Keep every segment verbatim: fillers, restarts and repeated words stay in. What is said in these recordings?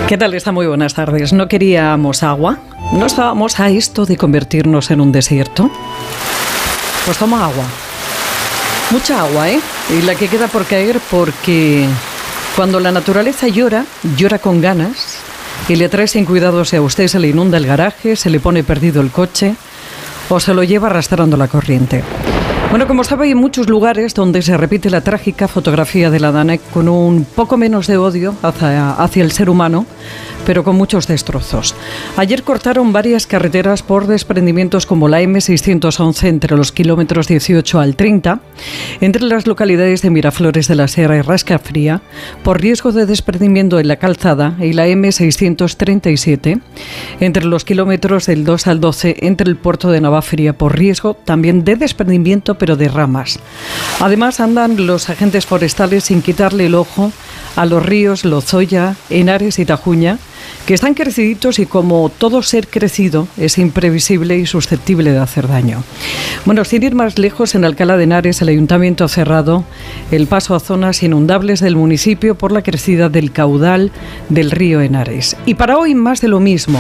¿Qué tal? Está muy buenas tardes. ¿No queríamos agua? ¿No estábamos a esto de convertirnos en un desierto? Pues toma agua. Mucha agua, ¿eh? Y la que queda por caer, porque cuando la naturaleza llora, llora con ganas y le trae sin cuidado, si a usted se le inunda el garaje, se le pone perdido el coche o se lo lleva arrastrando la corriente. Bueno, como sabe, hay muchos lugares donde se repite la trágica fotografía de la Danette con un poco menos de odio hacia, hacia el ser humano, pero con muchos destrozos. Ayer cortaron varias carreteras por desprendimientos como la eme seiscientos once entre los kilómetros dieciocho al treinta, entre las localidades de Miraflores de la Sierra y Rascafría, por riesgo de desprendimiento en la calzada, y la eme seiscientos treinta y siete entre los kilómetros del dos al doce entre el puerto de Navafería, por riesgo también de desprendimiento, pero de ramas. Además, andan los agentes forestales sin quitarle el ojo a los ríos Lozoya, Henares y Tajuña, que están creciditos y, como todo ser crecido, es imprevisible y susceptible de hacer daño. Bueno, sin ir más lejos, en Alcalá de Henares el ayuntamiento ha cerrado el paso a zonas inundables del municipio por la crecida del caudal del río Henares. Y para hoy más de lo mismo.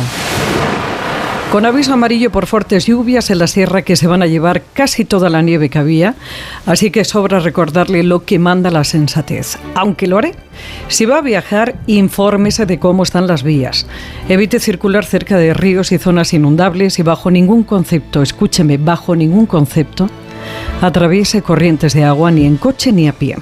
Con aviso amarillo por fuertes lluvias en la sierra que se van a llevar casi toda la nieve que había, así que sobra recordarle lo que manda la sensatez. Aunque lo haré. Si va a viajar, infórmese de cómo están las vías. Evite circular cerca de ríos y zonas inundables y bajo ningún concepto, escúcheme, bajo ningún concepto, atraviese corrientes de agua ni en coche ni a pie.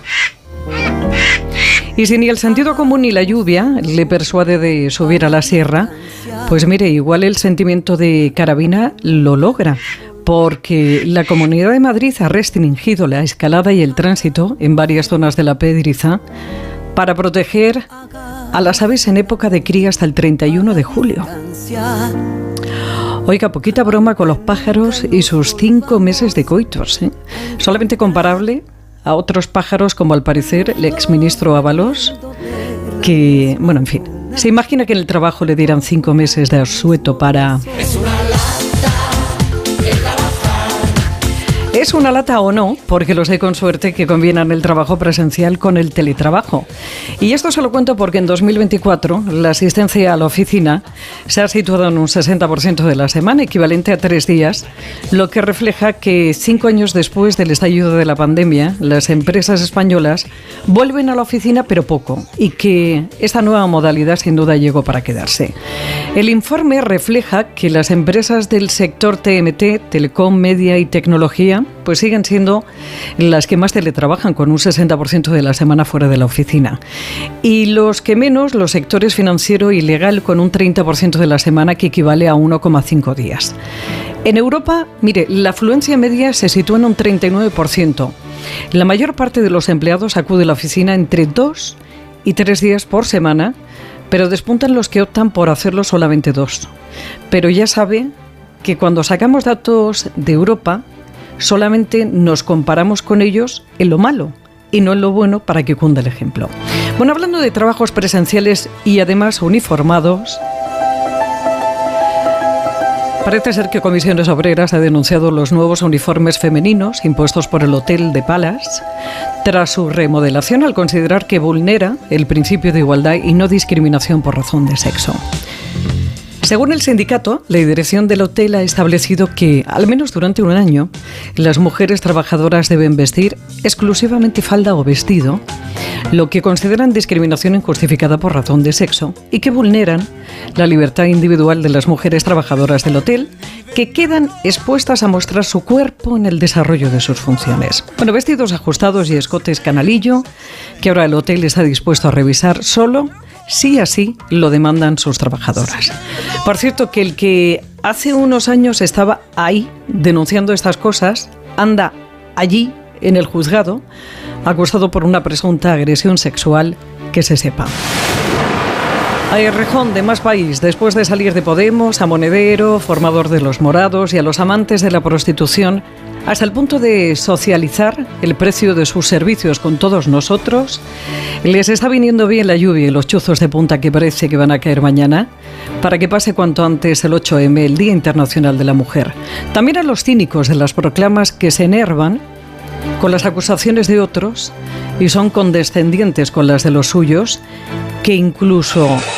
Y si ni el sentido común ni la lluvia le persuade de subir a la sierra, pues mire, igual el sentimiento de carabina lo logra, porque la Comunidad de Madrid ha restringido la escalada y el tránsito en varias zonas de la Pedriza para proteger a las aves en época de cría hasta el treinta y uno de julio. Oiga, poquita broma con los pájaros y sus cinco meses de coitos, ¿eh? Solamente comparable a otros pájaros, como al parecer el exministro Ábalos, que, bueno, en fin, se imagina que en el trabajo le dieran cinco meses de asueto para... ¿Es una lata o no? Porque los hay con suerte que combinan el trabajo presencial con el teletrabajo. Y esto se lo cuento porque en dos mil veinticuatro la asistencia a la oficina se ha situado en un sesenta por ciento de la semana, equivalente a tres días, lo que refleja que cinco años después del estallido de la pandemia, las empresas españolas vuelven a la oficina, pero poco, y que esta nueva modalidad sin duda llegó para quedarse. El informe refleja que las empresas del sector te eme te, telecom, media y tecnología, pues siguen siendo las que más teletrabajan, con un sesenta por ciento de la semana fuera de la oficina. Y los que menos, los sectores financiero y legal, con un treinta por ciento de la semana, que equivale a uno coma cinco días. En Europa, mire, la afluencia media se sitúa en un treinta y nueve por ciento. La mayor parte de los empleados acude a la oficina entre dos y tres días por semana, pero despuntan los que optan por hacerlo solamente dos. Pero ya sabe que cuando sacamos datos de Europa, solamente nos comparamos con ellos en lo malo y no en lo bueno, para que cunda el ejemplo. Bueno, hablando de trabajos presenciales y además uniformados, parece ser que Comisiones Obreras ha denunciado los nuevos uniformes femeninos impuestos por el Hotel de Palace tras su remodelación, al considerar que vulnera el principio de igualdad y no discriminación por razón de sexo. Según el sindicato, la dirección del hotel ha establecido que, al menos durante un año, las mujeres trabajadoras deben vestir exclusivamente falda o vestido, lo que consideran discriminación injustificada por razón de sexo y que vulneran la libertad individual de las mujeres trabajadoras del hotel, que quedan expuestas a mostrar su cuerpo en el desarrollo de sus funciones. Bueno, vestidos ajustados y escotes canalillo, que ahora el hotel está dispuesto a revisar solo si así lo demandan sus trabajadoras. Por cierto, que el que hace unos años estaba ahí denunciando estas cosas, anda allí en el juzgado, acusado por una presunta agresión sexual, que se sepa. A Errejón, de Más País, después de salir de Podemos, a Monedero, formador de los morados y a los amantes de la prostitución, hasta el punto de socializar el precio de sus servicios con todos nosotros, les está viniendo bien la lluvia y los chuzos de punta que parece que van a caer mañana, para que pase cuanto antes el ocho eme, el Día Internacional de la Mujer. También a los cínicos de las proclamas que se enervan con las acusaciones de otros y son condescendientes con las de los suyos, que incluso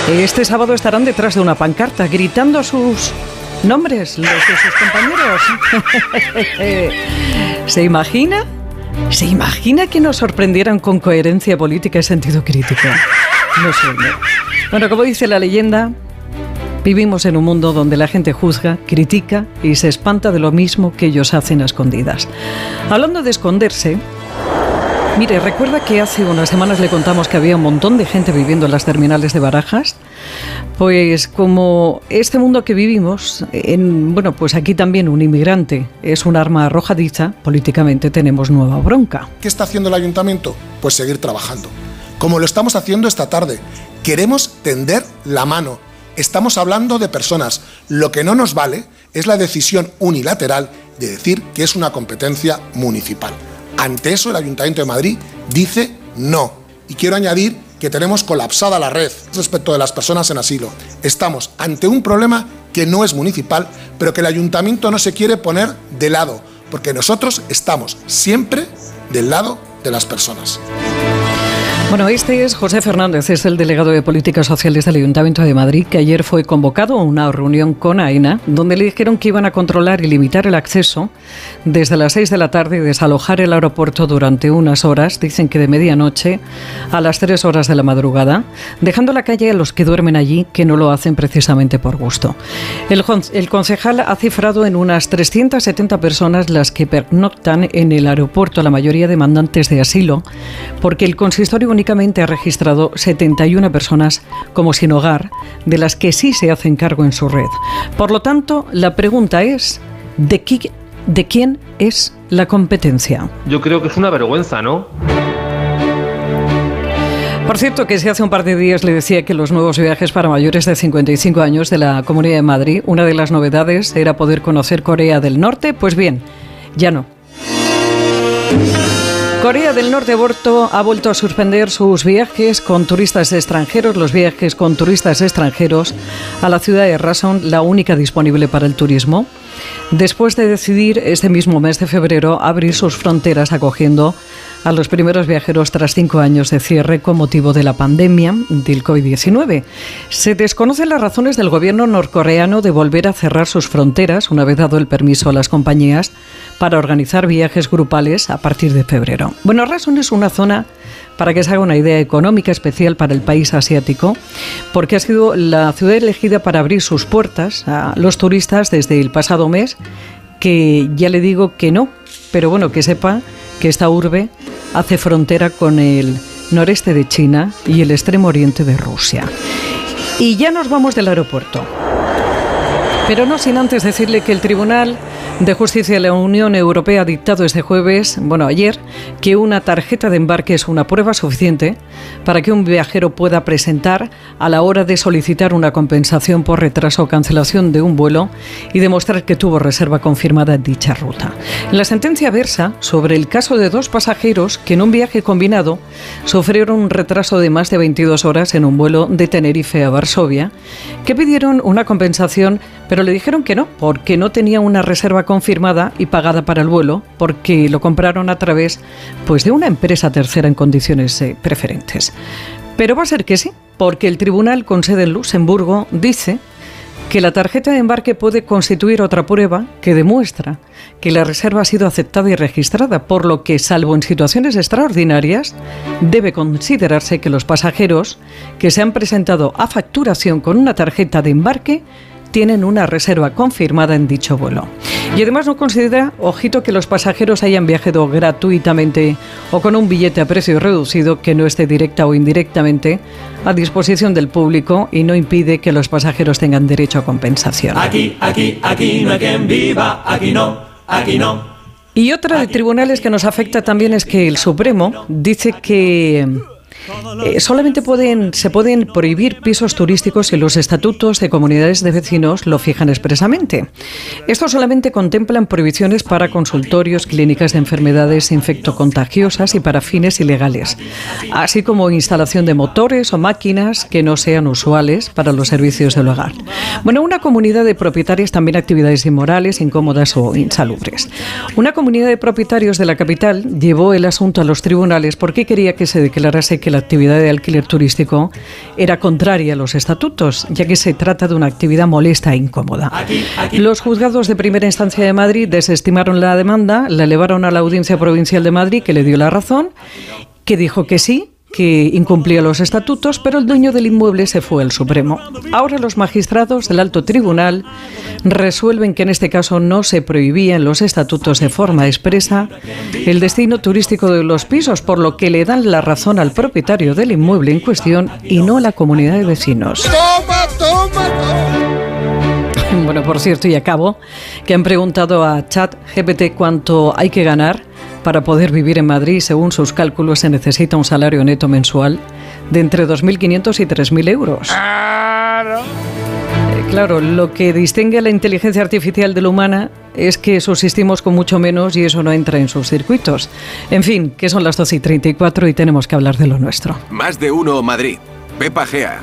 Este sábado estarán detrás de una pancarta gritando sus nombres, los de sus compañeros. ¿Se imagina? ¿Se imagina que nos sorprendieran con coherencia política y sentido crítico? No sueño. Bueno, como dice la leyenda, vivimos en un mundo donde la gente juzga, critica y se espanta de lo mismo que ellos hacen a escondidas. Hablando de esconderse, mire, ¿recuerda que hace unas semanas le contamos que había un montón de gente viviendo en las terminales de Barajas? Pues como este mundo que vivimos, en, bueno, pues aquí también un inmigrante es un arma arrojadiza, políticamente tenemos nueva bronca. ¿Qué está haciendo el ayuntamiento? Pues seguir trabajando. Como lo estamos haciendo esta tarde. Queremos tender la mano. Estamos hablando de personas. Lo que no nos vale es la decisión unilateral de decir que es una competencia municipal. Ante eso, el Ayuntamiento de Madrid dice no. Y quiero añadir que tenemos colapsada la red respecto de las personas en asilo. Estamos ante un problema que no es municipal, pero que el Ayuntamiento no se quiere poner de lado, porque nosotros estamos siempre del lado de las personas. Bueno, este es José Fernández, es el delegado de Políticas Sociales del Ayuntamiento de Madrid, que ayer fue convocado a una reunión con AENA, donde le dijeron que iban a controlar y limitar el acceso desde las seis de la tarde y desalojar el aeropuerto durante unas horas, dicen que de medianoche a las tres horas de la madrugada, dejando la calle a los que duermen allí, que no lo hacen precisamente por gusto. El, el concejal ha cifrado en unas trescientas setenta personas las que pernoctan en el aeropuerto, la mayoría demandantes de asilo, porque el consistorio únicamente ha registrado setenta y una personas como sin hogar, de las que sí se hacen cargo en su red. Por lo tanto, la pregunta es, ¿de, qué, de quién es la competencia? Yo creo que es una vergüenza, ¿no? Por cierto, que si hace un par de días le decía que los nuevos viajes para mayores de cincuenta y cinco años de la Comunidad de Madrid, una de las novedades era poder conocer Corea del Norte, pues bien, ya no. Corea del Norte ha vuelto, ha vuelto a suspender sus viajes con turistas extranjeros, los viajes con turistas extranjeros a la ciudad de Rason, la única disponible para el turismo, después de decidir este mismo mes de febrero abrir sus fronteras acogiendo a los primeros viajeros tras cinco años de cierre con motivo de la pandemia del covid diecinueve. Se desconocen las razones del gobierno norcoreano de volver a cerrar sus fronteras una vez dado el permiso a las compañías para organizar viajes grupales a partir de febrero. Bueno, Rason es una zona, para que se haga una idea, económica especial para el país asiático, porque ha sido la ciudad elegida para abrir sus puertas a los turistas desde el pasado mes, que ya le digo que no, pero bueno, que sepa que esta urbe hace frontera con el noreste de China y el extremo oriente de Rusia. Y ya nos vamos del aeropuerto. Pero no sin antes decirle que el Tribunal de Justicia de la Unión Europea ha dictado este jueves, bueno, ayer, que una tarjeta de embarque es una prueba suficiente para que un viajero pueda presentar a la hora de solicitar una compensación por retraso o cancelación de un vuelo y demostrar que tuvo reserva confirmada en dicha ruta. La sentencia versa sobre el caso de dos pasajeros que en un viaje combinado sufrieron un retraso de más de veintidós horas en un vuelo de Tenerife a Varsovia, que pidieron una compensación, pero le dijeron que no, porque no tenía una reserva confirmada y pagada para el vuelo, porque lo compraron a través pues, de una empresa tercera en condiciones eh, preferentes. Pero va a ser que sí, porque el tribunal con sede en Luxemburgo dice que la tarjeta de embarque puede constituir otra prueba que demuestra que la reserva ha sido aceptada y registrada, por lo que, salvo en situaciones extraordinarias, debe considerarse que los pasajeros que se han presentado a facturación con una tarjeta de embarque tienen una reserva confirmada en dicho vuelo. Y además no considera, ojito, que los pasajeros hayan viajado gratuitamente o con un billete a precio reducido que no esté directa o indirectamente a disposición del público y no impide que los pasajeros tengan derecho a compensación. Aquí, aquí, aquí no hay quien viva, aquí no, aquí no. Y otra de tribunales que nos afecta también es que el Supremo dice que Eh, solamente pueden, se pueden prohibir pisos turísticos si los estatutos de comunidades de vecinos lo fijan expresamente. Estos solamente contemplan prohibiciones para consultorios, clínicas de enfermedades infectocontagiosas y para fines ilegales, así como instalación de motores o máquinas que no sean usuales para los servicios del hogar. Bueno, una comunidad de propietarios también actividades inmorales, incómodas o insalubres. Una comunidad de propietarios de la capital llevó el asunto a los tribunales porque quería que se declarase que la la actividad de alquiler turístico era contraria a los estatutos, ya que se trata de una actividad molesta e incómoda. Aquí, aquí. Los juzgados de primera instancia de Madrid desestimaron la demanda, la elevaron a la Audiencia Provincial de Madrid, que le dio la razón, que dijo que sí, que incumplía los estatutos, pero el dueño del inmueble se fue al Supremo. Ahora los magistrados del Alto Tribunal resuelven que en este caso no se prohibía en los estatutos de forma expresa el destino turístico de los pisos, por lo que le dan la razón al propietario del inmueble en cuestión y no a la comunidad de vecinos. ¡Toma, toma, toma! Bueno, por cierto, y acabo, que han preguntado a ChatGPT cuánto hay que ganar para poder vivir en Madrid. Según sus cálculos, se necesita un salario neto mensual de entre dos mil quinientos y tres mil euros. Claro. Eh, claro, lo que distingue a la inteligencia artificial de la humana es que subsistimos con mucho menos y eso no entra en sus circuitos. En fin, que son las doce y treinta y cuatro y tenemos que hablar de lo nuestro. Más de uno Madrid. Pepa Gea.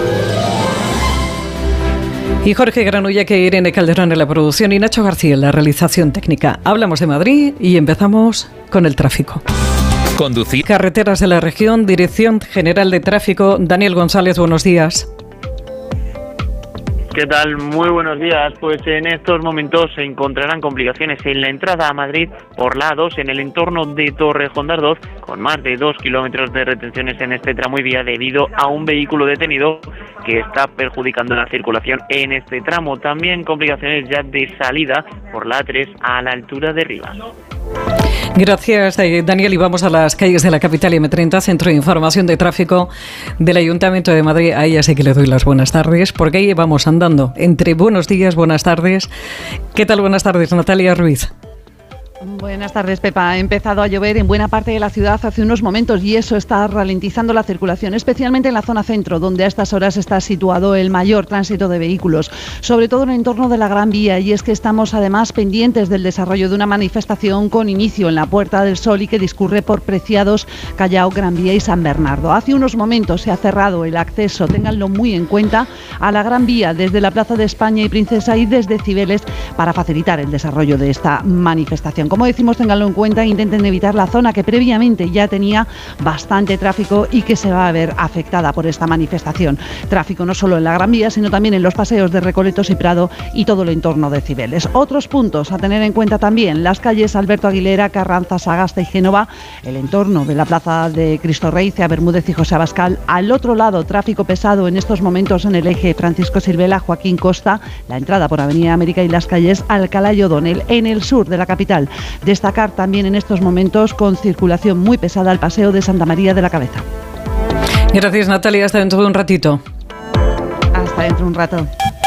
Y Jorge Granulla, que Irene Calderón en la producción y Nacho García en la realización técnica. Hablamos de Madrid y empezamos con el tráfico. Conducir. Carreteras de la región, Dirección General de Tráfico. Daniel González, buenos días. ¿Qué tal? Muy buenos días. Pues en estos momentos se encontrarán complicaciones en la entrada a Madrid por la A dos en el entorno de Torrejón de Ardoz, con más de dos kilómetros de retenciones en este tramo y vía debido a un vehículo detenido que está perjudicando la circulación en este tramo. También complicaciones ya de salida por la A tres a la altura de Rivas. Gracias, Daniel. Y vamos a las calles de la capital y M treinta, Centro de Información de Tráfico del Ayuntamiento de Madrid. Ahí ya sé que le doy las buenas tardes, porque ahí vamos andando entre buenos días, buenas tardes. ¿Qué tal? Buenas tardes, Natalia Ruiz. Buenas tardes, Pepa. Ha empezado a llover en buena parte de la ciudad hace unos momentos y eso está ralentizando la circulación, especialmente en la zona centro, donde a estas horas está situado el mayor tránsito de vehículos, sobre todo en el entorno de la Gran Vía. Y es que estamos además pendientes del desarrollo de una manifestación con inicio en la Puerta del Sol y que discurre por Preciados, Callao, Gran Vía y San Bernardo. Hace unos momentos se ha cerrado el acceso, ténganlo muy en cuenta, a la Gran Vía desde la Plaza de España y Princesa y desde Cibeles para facilitar el desarrollo de esta manifestación. Como decimos, ténganlo en cuenta e intenten evitar la zona que previamente ya tenía bastante tráfico y que se va a ver afectada por esta manifestación. Tráfico no solo en la Gran Vía, sino también en los paseos de Recoletos y Prado y todo el entorno de Cibeles. Otros puntos a tener en cuenta también: las calles Alberto Aguilera, Carranza, Sagasta y Génova, el entorno de la Plaza de Cristo Rey, Cea Bermúdez y José Abascal. Al otro lado, tráfico pesado en estos momentos en el eje Francisco Silvela, Joaquín Costa, la entrada por Avenida América y las calles Alcalá y O'Donnell en el sur de la capital. Destacar también en estos momentos con circulación muy pesada el paseo de Santa María de la Cabeza. Gracias, Natalia. Hasta dentro de un ratito. Hasta dentro de un rato.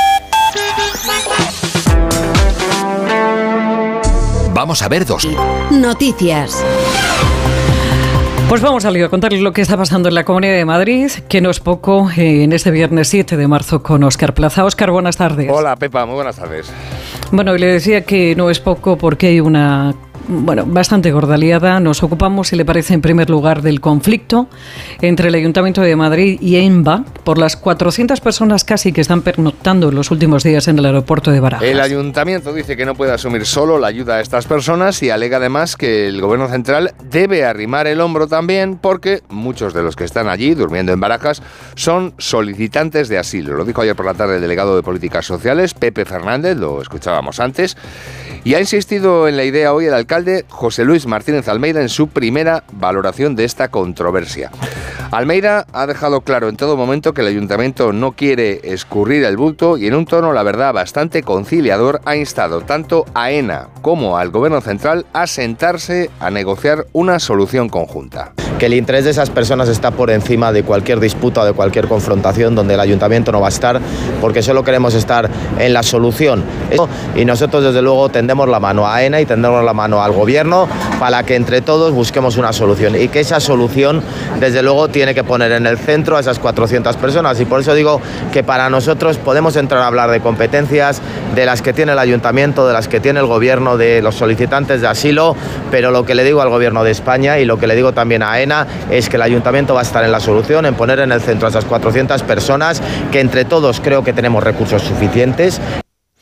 Vamos a ver dos. Noticias. Pues vamos a lío, a contarles lo que está pasando en la Comunidad de Madrid, que no es poco, en este viernes siete de marzo con Óscar Plaza. Óscar, buenas tardes. Hola, Pepa, muy buenas tardes. Bueno, y le decía que no es poco porque hay una... Bueno, bastante gorda liada. Nos ocupamos, si le parece, en primer lugar del conflicto entre el Ayuntamiento de Madrid y ENVA por las cuatrocientas personas casi que están pernoctando en los últimos días en el aeropuerto de Barajas. El Ayuntamiento dice que no puede asumir solo la ayuda a estas personas y alega además que el Gobierno Central debe arrimar el hombro también porque muchos de los que están allí durmiendo en Barajas son solicitantes de asilo. Lo dijo ayer por la tarde el delegado de Políticas Sociales, Pepe Fernández, lo escuchábamos antes, y ha insistido en la idea hoy el alcalde José Luis Martínez Almeida en su primera valoración de esta controversia. Almeida ha dejado claro en todo momento que el ayuntamiento no quiere escurrir el bulto y en un tono, la verdad, bastante conciliador ha instado tanto a AENA como al Gobierno Central a sentarse a negociar una solución conjunta. Que el interés de esas personas está por encima de cualquier disputa o de cualquier confrontación donde el ayuntamiento no va a estar, porque solo queremos estar en la solución. Y nosotros, desde luego, tendemos la mano a AENA y tendemos la mano al Gobierno para que entre todos busquemos una solución y que esa solución, desde luego, tiene que poner en el centro a esas cuatrocientas personas. Y por eso digo que para nosotros podemos entrar a hablar de competencias, de las que tiene el ayuntamiento, de las que tiene el Gobierno, de los solicitantes de asilo, pero lo que le digo al Gobierno de España y lo que le digo también a AENA es que el ayuntamiento va a estar en la solución, en poner en el centro a esas cuatrocientas personas, que entre todos creo que tenemos recursos suficientes.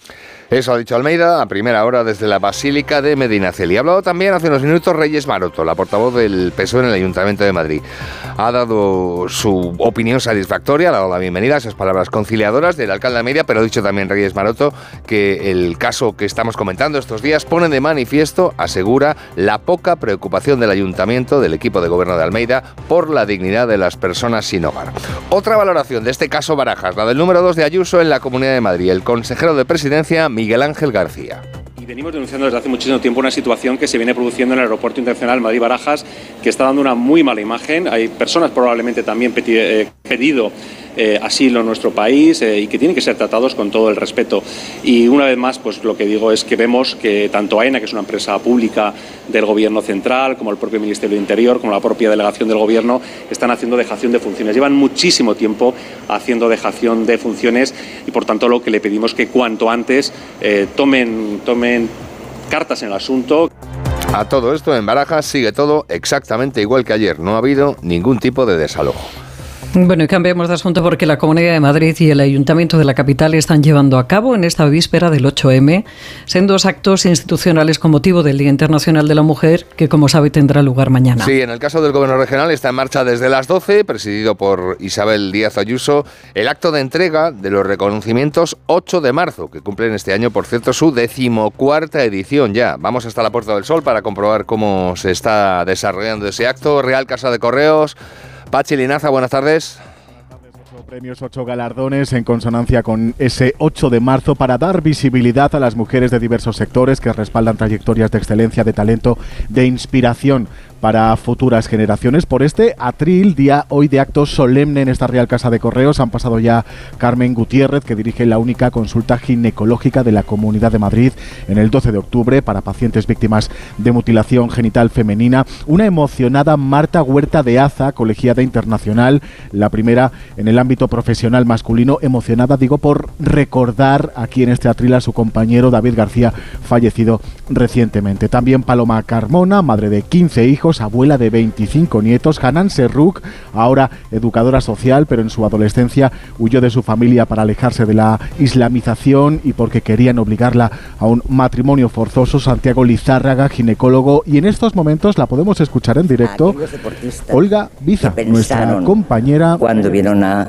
Eso ha dicho Almeida a primera hora desde la Basílica de Medinaceli. Ha hablado también hace unos minutos Reyes Maroto, la portavoz del P S O E en el Ayuntamiento de Madrid. Ha dado su opinión satisfactoria, ha dado la bienvenida a esas palabras conciliadoras del alcalde de Almeida, pero ha dicho también Reyes Maroto que el caso que estamos comentando estos días pone de manifiesto, asegura, la poca preocupación del Ayuntamiento, del equipo de gobierno de Almeida, por la dignidad de las personas sin hogar. Otra valoración de este caso Barajas, la del número dos de Ayuso en la Comunidad de Madrid, el consejero de Presidencia, Miguel Ángel García. Y venimos denunciando desde hace muchísimo tiempo una situación que se viene produciendo en el Aeropuerto Internacional Madrid-Barajas, que está dando una muy mala imagen. Hay personas probablemente también pedi- pedido eh, asilo en nuestro país eh, y que tienen que ser tratados con todo el respeto. Y una vez más, pues lo que digo es que vemos que tanto AENA, que es una empresa pública del Gobierno central, como el propio Ministerio de Interior, como la propia delegación del Gobierno, están haciendo dejación de funciones. Llevan muchísimo tiempo haciendo dejación de funciones y, por tanto, lo que le pedimos que cuanto antes eh, tomen, tomen cartas en el asunto. A todo esto, en Barajas sigue todo exactamente igual que ayer. No ha habido ningún tipo de desalojo. Bueno, y cambiamos de asunto porque la Comunidad de Madrid y el Ayuntamiento de la capital están llevando a cabo en esta víspera del ocho eme sendos actos institucionales con motivo del Día Internacional de la Mujer, que como sabe tendrá lugar mañana. Sí, en el caso del Gobierno regional está en marcha desde las doce, presidido por Isabel Díaz Ayuso, el acto de entrega de los reconocimientos ocho de marzo, que cumplen este año, por cierto, su decimocuarta edición ya. Vamos hasta la Puerta del Sol para comprobar cómo se está desarrollando ese acto. Real Casa de Correos. Pachi Linaza, buenas tardes. Ocho premios, ocho galardones en consonancia con ese ocho de marzo para dar visibilidad a las mujeres de diversos sectores que respaldan trayectorias de excelencia, de talento, de inspiración para futuras generaciones. Por este atril, día hoy de acto solemne en esta Real Casa de Correos, han pasado ya Carmen Gutiérrez, que dirige la única consulta ginecológica de la Comunidad de Madrid en el doce de octubre para pacientes víctimas de mutilación genital femenina. Una emocionada Marta Huerta de Aza, colegiada internacional, la primera en el ámbito profesional masculino, emocionada, digo, por recordar aquí en este atril a su compañero David García, fallecido recientemente. También Paloma Carmona, madre de quince hijos, abuela de veinticinco nietos. Hanan Serruk, ahora educadora social, pero en su adolescencia huyó de su familia para alejarse de la islamización y porque querían obligarla a un matrimonio forzoso. Santiago Lizárraga, ginecólogo, y en estos momentos la podemos escuchar en directo. Olga Biza, nuestra compañera. Cuando vieron a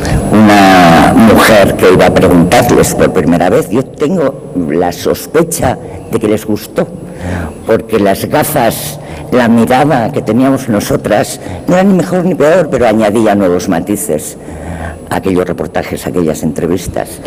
una mujer que iba a preguntarles por primera vez, yo tengo la sospecha de que les gustó, porque las gafas, la mirada que teníamos nosotras no era ni mejor ni peor, pero añadía nuevos matices a aquellos reportajes, a aquellas entrevistas.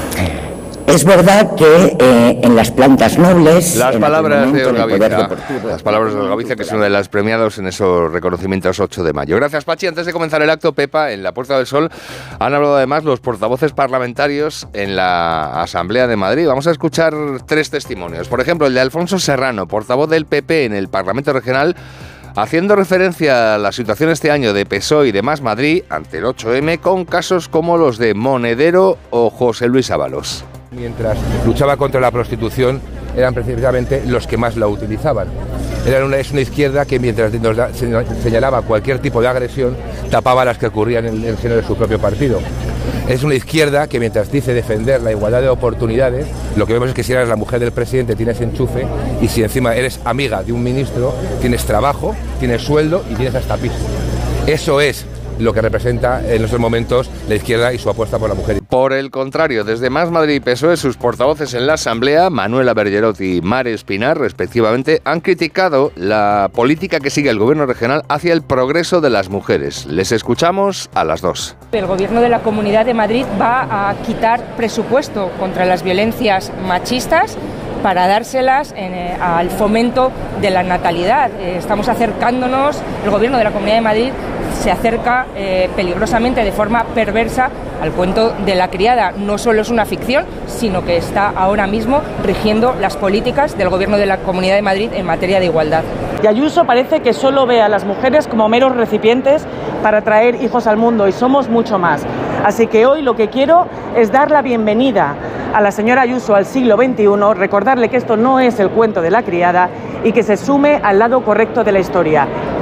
Es verdad que eh, en las plantas nobles... Las palabras de Olga Biza, las palabras de Olga Biza, que es una de las premiadas en esos reconocimientos ocho de mayo. Gracias, Pachi. Antes de comenzar el acto, Pepa, en la Puerta del Sol, han hablado además los portavoces parlamentarios en la Asamblea de Madrid. Vamos a escuchar tres testimonios. Por ejemplo, el de Alfonso Serrano, portavoz del P P en el Parlamento Regional, haciendo referencia a la situación este año de P S O E y de Más Madrid ante el ocho eme, con casos como los de Monedero o José Luis Ábalos. Mientras luchaba contra la prostitución, eran precisamente los que más la utilizaban. Era una, es una izquierda que mientras nos da, señalaba cualquier tipo de agresión, tapaba las que ocurrían en el seno de su propio partido. Es una izquierda que mientras dice defender la igualdad de oportunidades, lo que vemos es que si eres la mujer del presidente tienes enchufe, y si encima eres amiga de un ministro, tienes trabajo, tienes sueldo y tienes hasta piso. Eso es lo que representa en estos momentos la izquierda y su apuesta por la mujer. Por el contrario, desde Más Madrid y P S O E, sus portavoces en la Asamblea, Manuela Bergerot y Mare Espinar, respectivamente, han criticado la política que sigue el Gobierno regional hacia el progreso de las mujeres. Les escuchamos a las dos. El Gobierno de la Comunidad de Madrid va a quitar presupuesto contra las violencias machistas para dárselas en, eh, al fomento de la natalidad. Eh, estamos acercándonos, el Gobierno de la Comunidad de Madrid se acerca eh, peligrosamente, de forma perversa, al cuento de la criada. No solo es una ficción, sino que está ahora mismo rigiendo las políticas del Gobierno de la Comunidad de Madrid en materia de igualdad. Y Ayuso parece que solo ve a las mujeres como meros recipientes para traer hijos al mundo, y somos mucho más. Así que hoy lo que quiero es dar la bienvenida a la señora Ayuso al siglo veintiuno, recordarle que esto no es el cuento de la criada y que se sume al lado correcto de la historia,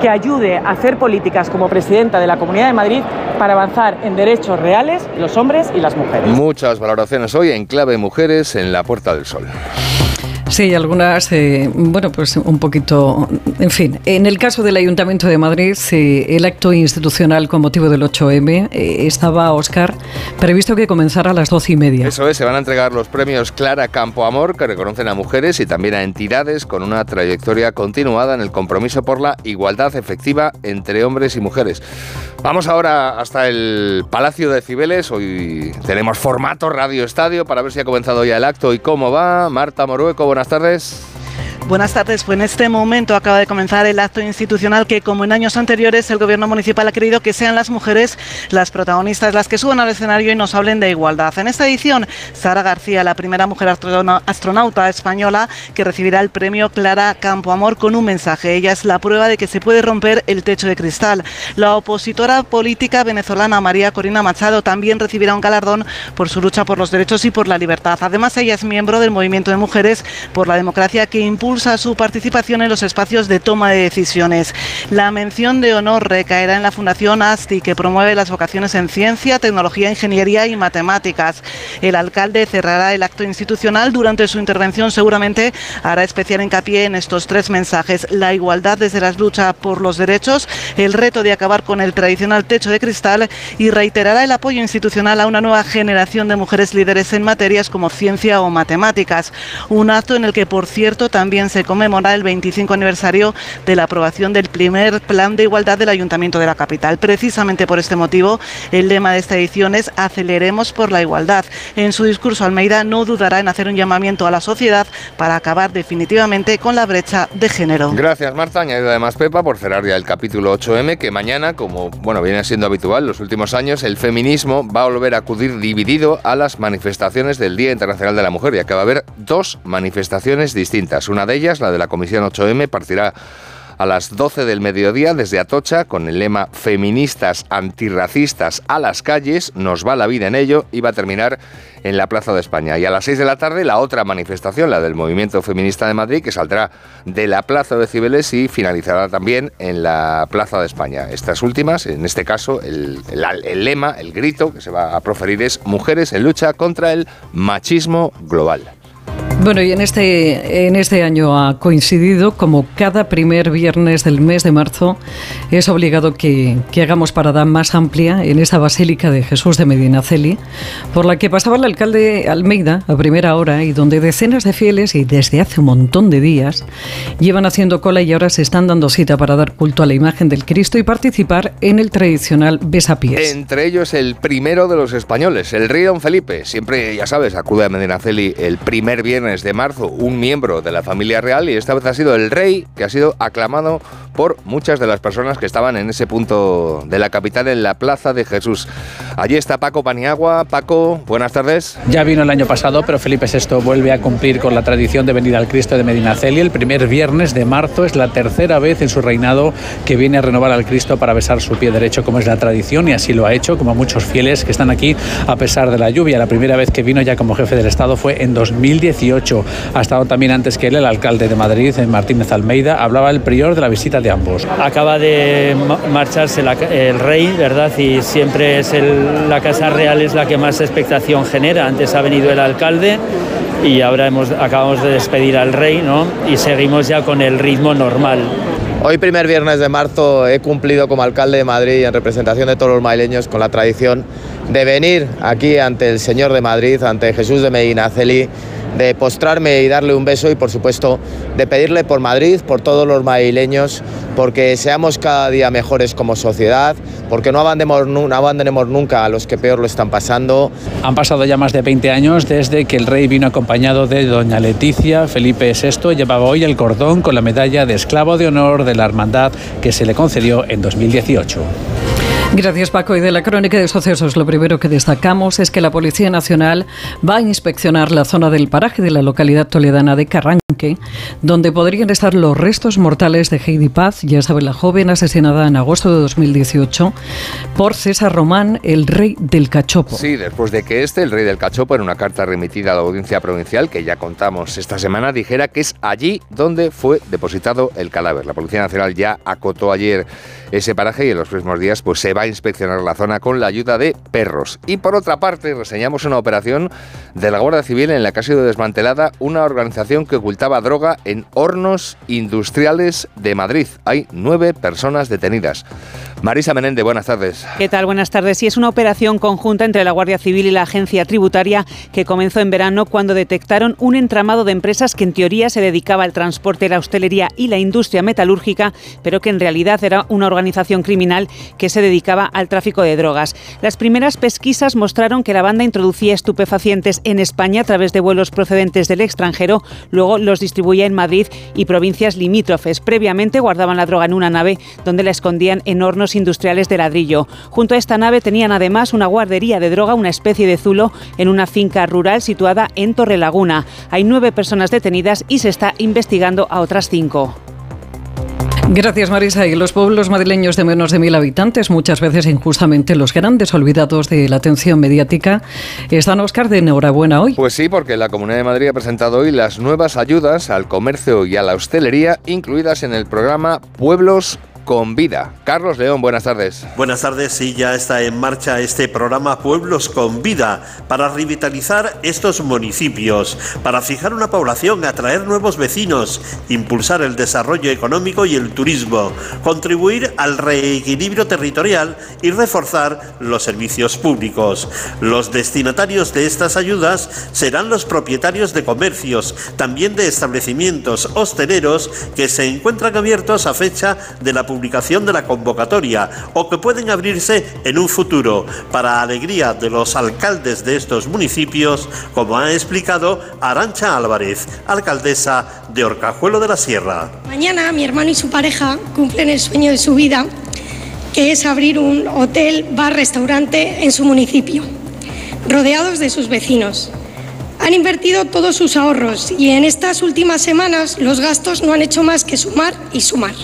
que ayude a hacer políticas como presidenta de la Comunidad de Madrid para avanzar en derechos reales los hombres y las mujeres. Muchas valoraciones hoy en Clave Mujeres en la Puerta del Sol. Sí, algunas, eh, bueno, pues un poquito, en fin. En el caso del Ayuntamiento de Madrid, eh, el acto institucional con motivo del ocho eme eh, estaba, Óscar, previsto que comenzara a las doce y media. Eso es, se van a entregar los premios Clara Campoamor, que reconocen a mujeres y también a entidades con una trayectoria continuada en el compromiso por la igualdad efectiva entre hombres y mujeres. Vamos ahora hasta el Palacio de Cibeles. Hoy tenemos formato Radio Estadio para ver si ha comenzado ya el acto y cómo va. Marta Morueco, buenas tardes. Buenas tardes. Pues en este momento acaba de comenzar el acto institucional que, como en años anteriores, el Gobierno municipal ha querido que sean las mujeres las protagonistas, las que suban al escenario y nos hablen de igualdad. En esta edición, Sara García, la primera mujer astronauta española que recibirá el premio Clara Campoamor con un mensaje. Ella es la prueba de que se puede romper el techo de cristal. La opositora política venezolana María Corina Machado también recibirá un galardón por su lucha por los derechos y por la libertad. Además, ella es miembro del Movimiento de Mujeres por la Democracia, que impulsa su participación en los espacios de toma de decisiones. La mención de honor recaerá en la Fundación ASTI, que promueve las vocaciones en ciencia, tecnología, ingeniería y matemáticas. El alcalde cerrará el acto institucional. Durante su intervención seguramente hará especial hincapié en estos tres mensajes: la igualdad desde la lucha por los derechos, el reto de acabar con el tradicional techo de cristal, y reiterará el apoyo institucional a una nueva generación de mujeres líderes en materias como ciencia o matemáticas. Un acto en el que, por cierto, también se conmemora el veinticinco aniversario de la aprobación del primer plan de igualdad del Ayuntamiento de la capital. Precisamente por este motivo, el lema de esta edición es "Aceleremos por la igualdad". En su discurso, Almeida no dudará en hacer un llamamiento a la sociedad para acabar definitivamente con la brecha de género. Gracias, Marta. Añadido además Pepa por cerrar ya el capítulo ocho eme, que mañana, como bueno viene siendo habitual los últimos años, el feminismo va a volver a acudir dividido a las manifestaciones del Día Internacional de la Mujer, ya que va a haber dos manifestaciones distintas. Una de ellas, la de la Comisión ocho eme, partirá a las doce del mediodía desde Atocha con el lema "Feministas antirracistas a las calles, nos va la vida en ello", y va a terminar en la Plaza de España. Y a las seis de la tarde la otra manifestación, la del Movimiento Feminista de Madrid, que saldrá de la Plaza de Cibeles y finalizará también en la Plaza de España. Estas últimas, en este caso, el, el, el lema, el grito que se va a proferir es "Mujeres en lucha contra el machismo global". Bueno, y en este, en este año ha coincidido, como cada primer viernes del mes de marzo, es obligado que, que hagamos parada más amplia en esa Basílica de Jesús de Medinaceli, por la que pasaba el alcalde Almeida a primera hora y donde decenas de fieles, y desde hace un montón de días, llevan haciendo cola y ahora se están dando cita para dar culto a la imagen del Cristo y participar en el tradicional besapiés. Entre ellos el primero de los españoles, el rey Don Felipe. Siempre, ya sabes, acude a Medinaceli el primer viernes de marzo un miembro de la familia real, y esta vez ha sido el rey que ha sido aclamado por muchas de las personas que estaban en ese punto de la capital, en la Plaza de Jesús. Allí está Paco Paniagua. Paco, buenas tardes. Ya vino el año pasado, pero Felipe sexto vuelve a cumplir con la tradición de venir al Cristo de Medinaceli el primer viernes de marzo. Es la tercera vez en su reinado que viene a renovar al Cristo para besar su pie derecho, como es la tradición, y así lo ha hecho, como muchos fieles que están aquí a pesar de la lluvia. La primera vez que vino ya como jefe del Estado fue en dos mil dieciocho. Ha estado también antes que él el alcalde de Madrid, Martínez Almeida. Hablaba el prior de la visita de ambos. Acaba de marcharse la, el rey, ¿verdad? Y siempre es el, la Casa Real es la que más expectación genera. Antes ha venido el alcalde y ahora hemos, acabamos de despedir al rey, ¿no? Y seguimos ya con el ritmo normal. Hoy, primer viernes de marzo, he cumplido como alcalde de Madrid y en representación de todos los madrileños con la tradición de venir aquí ante el Señor de Madrid, ante Jesús de Medinaceli, de postrarme y darle un beso y, por supuesto, de pedirle por Madrid, por todos los madrileños, porque seamos cada día mejores como sociedad, porque no abandonemos, no abandonemos nunca a los que peor lo están pasando. Han pasado ya más de veinte años desde que el rey vino acompañado de doña Leticia. Felipe sexto llevaba hoy el cordón con la medalla de esclavo de honor de la hermandad que se le concedió en dos mil dieciocho. Gracias, Paco. Y de la crónica de sucesos, lo primero que destacamos es que la Policía Nacional va a inspeccionar la zona del paraje de la localidad toledana de Carranque, donde podrían estar los restos mortales de Heidi Paz, ya sabe, la joven asesinada en agosto de dos mil dieciocho por César Román, el rey del cachopo. Sí, después de que este, el rey del cachopo, en una carta remitida a la Audiencia Provincial, que ya contamos esta semana, dijera que es allí donde fue depositado el cadáver. La Policía Nacional ya acotó ayer ese paraje y en los próximos días pues se va a inspeccionar la zona con la ayuda de perros. Y por otra parte, reseñamos una operación de la Guardia Civil en la que ha sido desmantelada una organización que ocultaba droga en hornos industriales de Madrid. Hay nueve personas detenidas. Marisa Menéndez, buenas tardes. ¿Qué tal? Buenas tardes. Sí, es una operación conjunta entre la Guardia Civil y la Agencia Tributaria que comenzó en verano cuando detectaron un entramado de empresas que en teoría se dedicaba al transporte, la hostelería y la industria metalúrgica, pero que en realidad era una organización criminal que se dedicaba al tráfico de drogas. Las primeras pesquisas mostraron que la banda introducía estupefacientes en España a través de vuelos procedentes del extranjero, luego los distribuía en Madrid y provincias limítrofes. Previamente guardaban la droga en una nave donde la escondían en hornos industriales de ladrillo. Junto a esta nave tenían además una guardería de droga, una especie de zulo, en una finca rural situada en Torrelaguna. Hay nueve personas detenidas y se está investigando a otras cinco. Gracias, Marisa. Y los pueblos madrileños de menos de mil habitantes, muchas veces injustamente los grandes olvidados de la atención mediática, están, Óscar, de enhorabuena hoy. Pues sí, porque la Comunidad de Madrid ha presentado hoy las nuevas ayudas al comercio y a la hostelería incluidas en el programa Pueblos con Vida. Carlos León, buenas tardes. Buenas tardes, sí, ya está en marcha este programa Pueblos con Vida para revitalizar estos municipios, para fijar una población, atraer nuevos vecinos, impulsar el desarrollo económico y el turismo, contribuir al reequilibrio territorial y reforzar los servicios públicos. Los destinatarios de estas ayudas serán los propietarios de comercios, también de establecimientos hosteleros que se encuentran abiertos a fecha de la publicación de la convocatoria o que pueden abrirse en un futuro, para alegría de los alcaldes de estos municipios, como ha explicado Arantxa Álvarez, alcaldesa de Orcajuelo de la Sierra. Mañana mi hermano y su pareja cumplen el sueño de su vida, que es abrir un hotel, bar, restaurante en su municipio, rodeados de sus vecinos. Han invertido todos sus ahorros y en estas últimas semanas los gastos no han hecho más que sumar y sumar.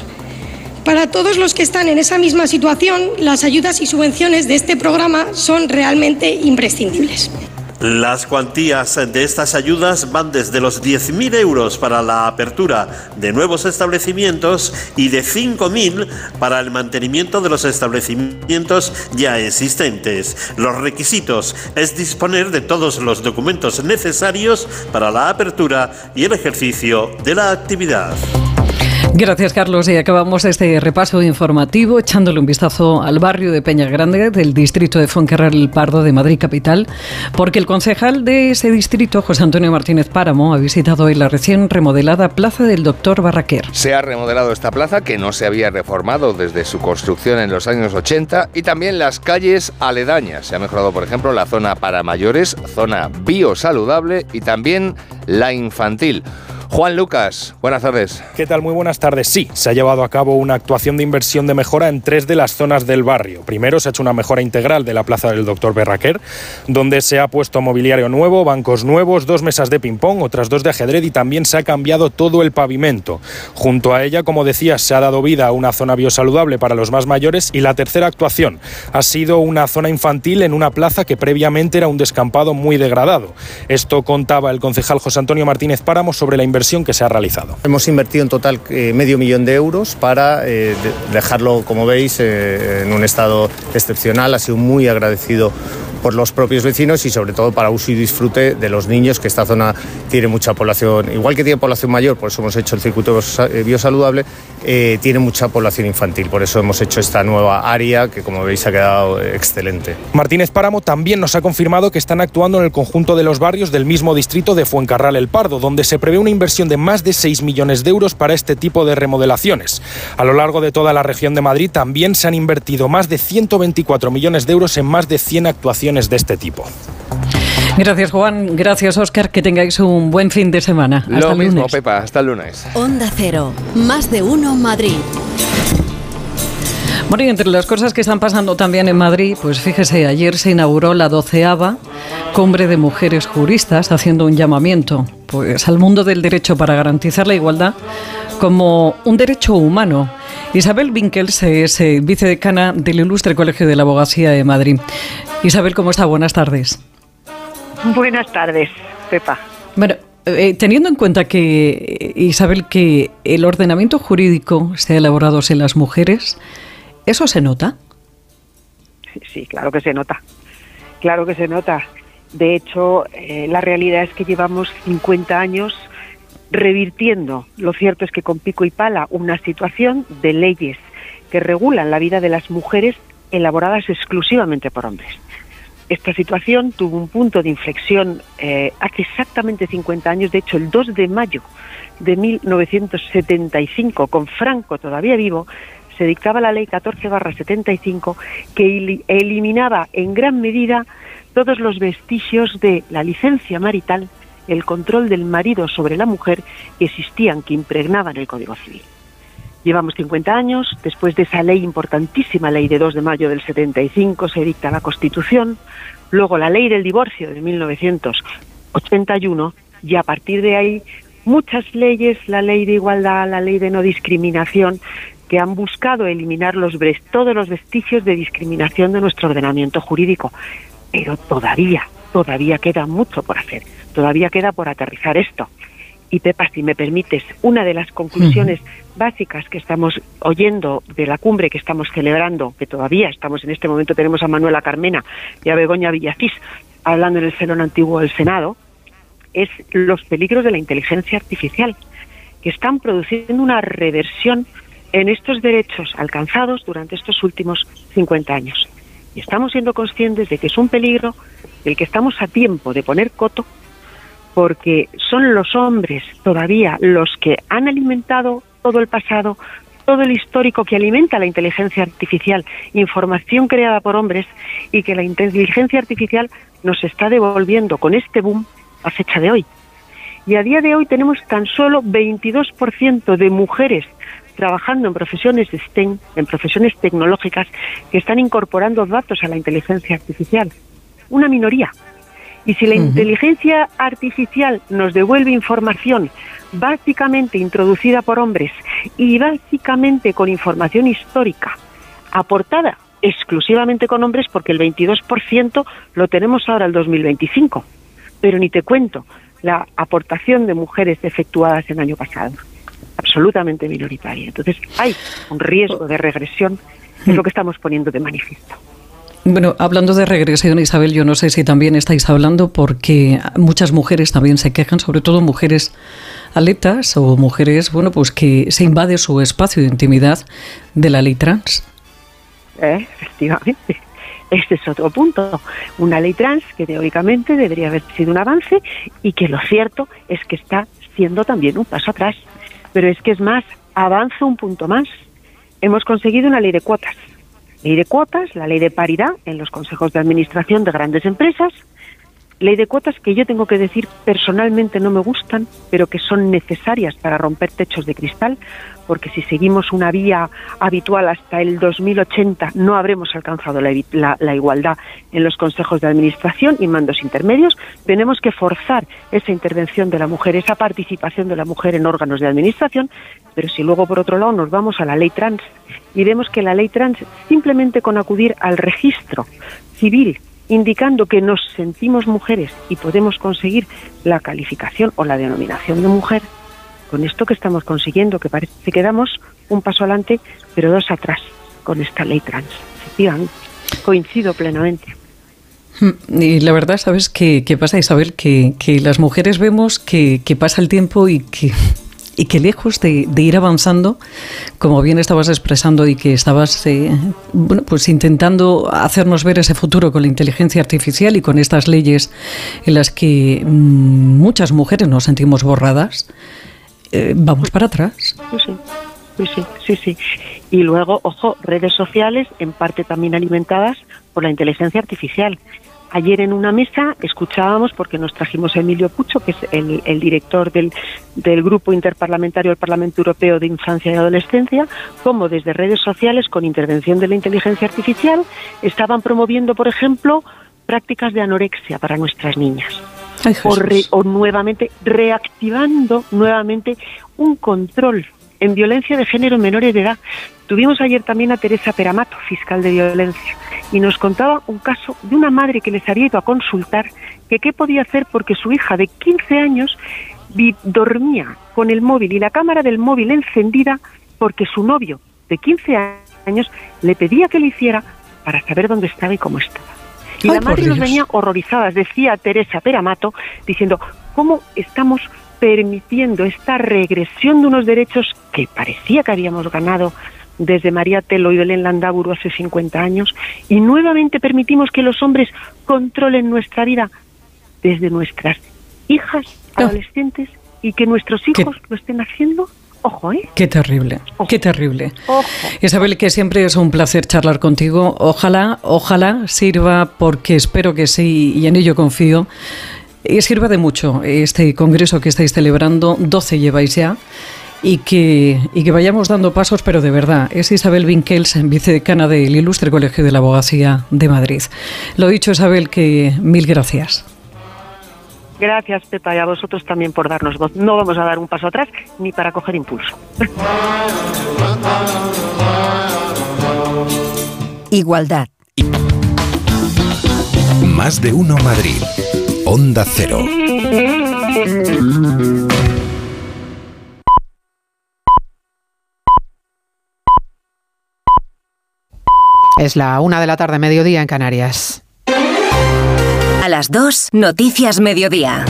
Para todos los que están en esa misma situación, las ayudas y subvenciones de este programa son realmente imprescindibles. Las cuantías de estas ayudas van desde los diez mil euros para la apertura de nuevos establecimientos y de cinco mil para el mantenimiento de los establecimientos ya existentes. Los requisitos es disponer de todos los documentos necesarios para la apertura y el ejercicio de la actividad. Gracias, Carlos. Y acabamos este repaso informativo echándole un vistazo al barrio de Peña Grande del distrito de Fuencarral el Pardo de Madrid capital, porque el concejal de ese distrito, José Antonio Martínez Páramo, ha visitado hoy la recién remodelada Plaza del Doctor Barraquer. Se ha remodelado esta plaza, que no se había reformado desde su construcción en los años ochenta, y también las calles aledañas. Se ha mejorado, por ejemplo, la zona para mayores, zona biosaludable y también la infantil. Juan Lucas, buenas tardes. ¿Qué tal? Muy buenas tardes. Sí, se ha llevado a cabo una actuación de inversión de mejora en tres de las zonas del barrio. Primero se ha hecho una mejora integral de la Plaza del Doctor Barraquer, donde se ha puesto mobiliario nuevo, bancos nuevos, dos mesas de ping-pong, otras dos de ajedrez y también se ha cambiado todo el pavimento. Junto a ella, como decías, se ha dado vida a una zona biosaludable para los más mayores y la tercera actuación ha sido una zona infantil en una plaza que previamente era un descampado muy degradado. Esto contaba el concejal José Antonio Martínez Páramo sobre la inversión que se ha realizado. Hemos invertido en total eh, medio millón de euros para eh, de dejarlo, como veis, eh, en un estado excepcional. Ha sido muy agradecido por los propios vecinos y sobre todo para uso y disfrute de los niños, que esta zona tiene mucha población, igual que tiene población mayor, por eso hemos hecho el circuito biosaludable, eh, tiene mucha población infantil, por eso hemos hecho esta nueva área que, como veis, ha quedado excelente. Martínez Páramo también nos ha confirmado que están actuando en el conjunto de los barrios del mismo distrito de Fuencarral el Pardo, donde se prevé una inversión de más de seis millones de euros para este tipo de remodelaciones. A lo largo de toda la región de Madrid también se han invertido más de ciento veinticuatro millones de euros en más de cien actuaciones de este tipo. Gracias, Juan. Gracias, Óscar. Que tengáis un buen fin de semana. Hasta Lo el mismo, lunes. Pepa. Hasta el lunes. Onda Cero. Más de uno Madrid. Bueno, y entre las cosas que están pasando también en Madrid, pues fíjese, ayer se inauguró la doceava Cumbre de Mujeres Juristas, haciendo un llamamiento pues al mundo del derecho para garantizar la igualdad como un derecho humano. Isabel Winkels es eh, vicedecana del Ilustre Colegio de la Abogacía de Madrid. Isabel, ¿cómo está? Buenas tardes. Buenas tardes, Pepa. Bueno, eh, teniendo en cuenta que, Isabel, que el ordenamiento jurídico se ha elaborado en las mujeres, ¿eso se nota? Sí, sí, claro que se nota. Claro que se nota. De hecho, eh, la realidad es que llevamos cincuenta años revirtiendo, lo cierto es que con pico y pala, una situación de leyes que regulan la vida de las mujeres elaboradas exclusivamente por hombres. Esta situación tuvo un punto de inflexión eh, hace exactamente cincuenta años, de hecho el dos de mayo de mil novecientos setenta y cinco, con Franco todavía vivo, se dictaba la ley catorce barra setenta y cinco que eliminaba en gran medida todos los vestigios de la licencia marital, el control del marido sobre la mujer que existían, que impregnaban el Código Civil. Llevamos cincuenta años, después de esa ley importantísima, ley de dos de mayo del setenta y cinco, se dicta la Constitución, luego la ley del divorcio de mil novecientos ochenta y uno, y a partir de ahí muchas leyes, la ley de igualdad, la ley de no discriminación, que han buscado eliminar los todos los vestigios de discriminación de nuestro ordenamiento jurídico. Pero todavía, todavía queda mucho por hacer, todavía queda por aterrizar esto. Y Pepa, si me permites, una de las conclusiones uh-huh. básicas que estamos oyendo de la cumbre que estamos celebrando, que todavía estamos en este momento, tenemos a Manuela Carmena y a Begoña Villacís hablando en el salón antiguo del Senado, es los peligros de la inteligencia artificial, que están produciendo una reversión en estos derechos alcanzados durante estos últimos cincuenta años. Y estamos siendo conscientes de que es un peligro del que estamos a tiempo de poner coto, porque son los hombres todavía los que han alimentado todo el pasado, todo el histórico que alimenta la inteligencia artificial, información creada por hombres, y que la inteligencia artificial nos está devolviendo con este boom a fecha de hoy. Y a día de hoy tenemos tan solo veintidós por ciento de mujeres trabajando en profesiones STEM, en profesiones tecnológicas, que están incorporando datos a la inteligencia artificial. Una minoría. Y si la uh-huh. inteligencia artificial nos devuelve información básicamente introducida por hombres y básicamente con información histórica, aportada exclusivamente con hombres, porque el veintidós por ciento lo tenemos ahora el dos mil veinticinco, pero ni te cuento la aportación de mujeres efectuadas en año pasado, absolutamente minoritaria. Entonces hay un riesgo de regresión, que es lo que estamos poniendo de manifiesto. Bueno, hablando de regresión, Isabel, yo no sé si también estáis hablando, porque muchas mujeres también se quejan, sobre todo mujeres atletas o mujeres, bueno, pues que se invade su espacio de intimidad de la ley trans. Eh, efectivamente. Este es otro punto. Una ley trans que teóricamente debería haber sido un avance y que lo cierto es que está siendo también un paso atrás. Pero es que es más, avanza un punto más. Hemos conseguido una ley de cuotas. Ley de cuotas, la ley de paridad en los consejos de administración de grandes empresas. Ley de cuotas que yo tengo que decir personalmente no me gustan, pero que son necesarias para romper techos de cristal, porque si seguimos una vía habitual hasta el dos mil ochenta no habremos alcanzado la, la, la igualdad en los consejos de administración y mandos intermedios. Tenemos que forzar esa intervención de la mujer, esa participación de la mujer en órganos de administración, pero si luego por otro lado nos vamos a la ley trans y vemos que la ley trans, simplemente con acudir al registro civil indicando que nos sentimos mujeres y podemos conseguir la calificación o la denominación de mujer, con esto que estamos consiguiendo, que parece que damos un paso adelante, pero dos atrás con esta ley trans. Efectivamente, coincido plenamente. Y la verdad, ¿sabes qué, qué pasa, Isabel? Que, que las mujeres vemos que, que pasa el tiempo y que... y que lejos de, de ir avanzando, como bien estabas expresando y que estabas eh, bueno, pues intentando hacernos ver ese futuro con la inteligencia artificial y con estas leyes en las que mmm, muchas mujeres nos sentimos borradas, eh, vamos para atrás. Sí, sí, sí, sí, sí, sí. Y luego, ojo, redes sociales en parte también alimentadas por la inteligencia artificial. Ayer en una mesa escuchábamos, porque nos trajimos a Emilio Pucho, que es el, el director del, del Grupo Interparlamentario del Parlamento Europeo de Infancia y Adolescencia, cómo desde redes sociales, con intervención de la inteligencia artificial, estaban promoviendo, por ejemplo, prácticas de anorexia para nuestras niñas. Ay, o, re, o nuevamente reactivando nuevamente un control en violencia de género en menores de edad. Tuvimos ayer también a Teresa Peramato, fiscal de violencia, y nos contaba un caso de una madre que les había ido a consultar que qué podía hacer porque su hija de quince años vi, dormía con el móvil y la cámara del móvil encendida porque su novio de quince años le pedía que lo hiciera para saber dónde estaba y cómo estaba. Y Ay, la madre nos venía horrorizada, decía Teresa Peramato, diciendo cómo estamos permitiendo esta regresión de unos derechos que parecía que habíamos ganado desde María Telo y Belén Landaburu hace cincuenta años, y nuevamente permitimos que los hombres controlen nuestra vida desde nuestras hijas, adolescentes, y que nuestros hijos ¿Qué? lo estén haciendo. Ojo, ¿eh? Qué terrible, Ojo. qué terrible. Ojo. Isabel, que siempre es un placer charlar contigo. Ojalá, ojalá sirva, porque espero que sí, y en ello confío, y sirva de mucho este congreso que estáis celebrando, doce lleváis ya, y que, y que vayamos dando pasos, pero de verdad. Es Isabel Vinkels, vicedecana del Ilustre Colegio de la Abogacía de Madrid. Lo dicho, Isabel, que mil gracias. Gracias, Pepa, y a vosotros también por darnos voz. No vamos a dar un paso atrás ni para coger impulso. Igualdad. Más de uno Madrid. Onda Cero. Es la una de la tarde, mediodía en Canarias. A las dos, Noticias Mediodía.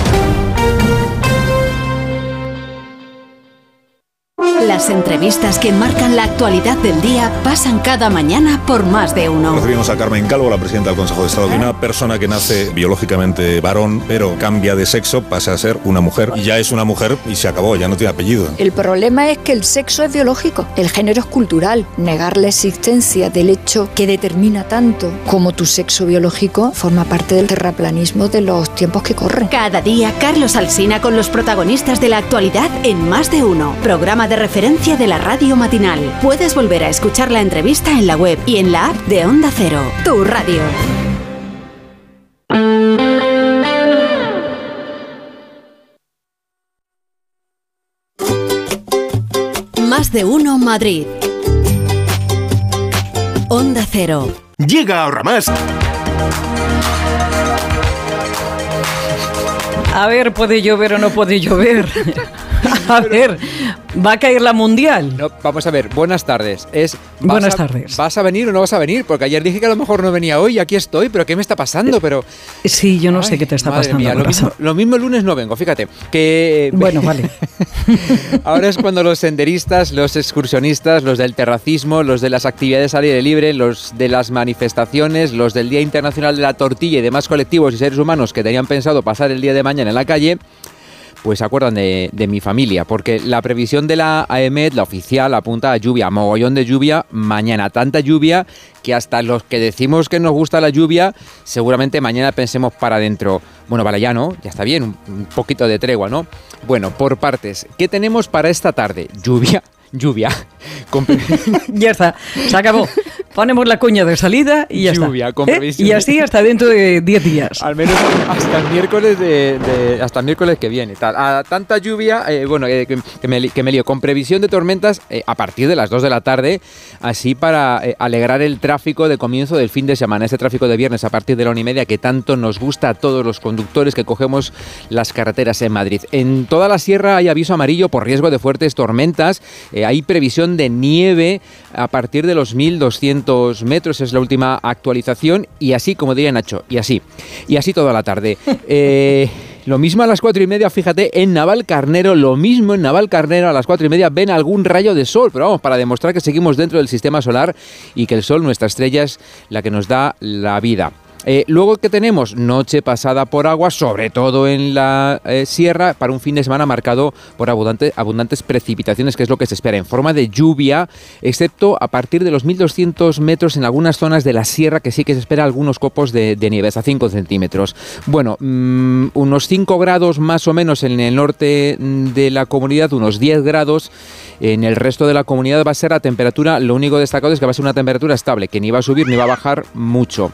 Las entrevistas que marcan la actualidad del día pasan cada mañana por Más de Uno. Recibimos a Carmen Calvo, la presidenta del Consejo de Estado, que una persona que nace biológicamente varón, pero cambia de sexo, pasa a ser una mujer, y ya es una mujer y se acabó, ya no tiene apellido. El problema es que el sexo es biológico, el género es cultural. Negar la existencia del hecho que determina tanto como tu sexo biológico forma parte del terraplanismo de los tiempos que corren. Cada día, Carlos Alsina con los protagonistas de la actualidad en Más de Uno, programa de referencia de la radio matinal. Puedes volver a escuchar la entrevista en la web y en la app de Onda Cero, tu radio. Más de Uno Madrid. Onda Cero. Llega Ahorra Más. A ver, ¿puede llover o no puede llover? A ver, ¿va a caer la Mundial? No, vamos a ver, buenas tardes. Es, buenas a, tardes. ¿Vas a venir o no vas a venir? Porque ayer dije que a lo mejor no venía hoy y aquí estoy, pero ¿qué me está pasando? Pero sí, yo no Ay, sé qué te está pasando. Mía, lo, mismo, lo mismo el lunes no vengo, fíjate. Que bueno, vale. Ahora es cuando los senderistas, los excursionistas, los del terracismo, los de las actividades al aire libre, los de las manifestaciones, los del Día Internacional de la Tortilla y demás colectivos y seres humanos que tenían pensado pasar el día de mañana en la calle, pues se acuerdan de, de mi familia, porque la previsión de la AEMET, la oficial, apunta a lluvia, mogollón de lluvia mañana, tanta lluvia que hasta los que decimos que nos gusta la lluvia, seguramente mañana pensemos para adentro. Bueno, vale, ya no, ya está bien, un, un poquito de tregua, ¿no? Bueno, por partes, ¿qué tenemos para esta tarde? Lluvia, lluvia. Con... Ya está, se acabó. Ponemos la cuña de salida y ya lluvia, está. Con ¿Eh? Y así hasta dentro de diez días. Al menos hasta el miércoles de, de hasta el miércoles que viene. Tal. A tanta lluvia, eh, bueno, eh, que, que, me, que me lío, con previsión de tormentas eh, a partir de las dos de la tarde, así para eh, alegrar el tráfico de comienzo del fin de semana. Este tráfico de viernes a partir de la una y media que tanto nos gusta a todos los conductores que cogemos las carreteras en Madrid. En toda la sierra hay aviso amarillo por riesgo de fuertes tormentas. Eh, hay previsión de nieve a partir de los mil doscientos metros, es la última actualización, y así, como diría Nacho, y así, y así toda la tarde. Eh, lo mismo a las cuatro y media, fíjate, en Navalcarnero, lo mismo en Navalcarnero, a las cuatro y media ven algún rayo de sol, pero vamos, para demostrar que seguimos dentro del sistema solar y que el sol, nuestra estrella, es la que nos da la vida. Eh, luego que tenemos noche pasada por agua, sobre todo en la eh, sierra, para un fin de semana marcado por abundante, abundantes precipitaciones, que es lo que se espera, en forma de lluvia, excepto a partir de los mil doscientos metros en algunas zonas de la sierra, que sí que se espera algunos copos de, de nieve, hasta cinco centímetros. Bueno, mmm, unos cinco grados más o menos en el norte de la comunidad, unos diez grados. En el resto de la comunidad va a ser la temperatura, lo único destacado es que va a ser una temperatura estable, que ni va a subir ni va a bajar mucho.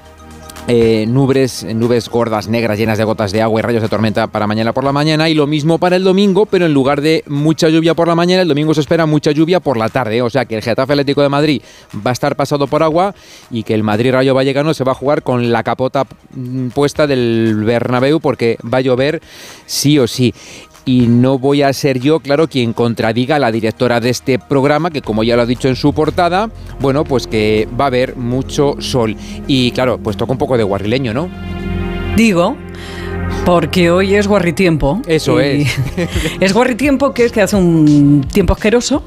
Eh, nubes, nubes gordas, negras, llenas de gotas de agua y rayos de tormenta para mañana por la mañana, y lo mismo para el domingo, pero en lugar de mucha lluvia por la mañana, el domingo se espera mucha lluvia por la tarde, o sea que el Getafe Atlético de Madrid va a estar pasado por agua y que el Madrid Rayo Vallecano se va a jugar con la capota puesta del Bernabéu, porque va a llover sí o sí. Y no voy a ser yo, claro, quien contradiga a la directora de este programa, que como ya lo ha dicho en su portada, bueno, pues que va a haber mucho sol. Y claro, pues toca un poco de guarrileño, ¿no? Digo, porque hoy es guarritiempo. Eso es. Es guarritiempo, que es que hace un tiempo asqueroso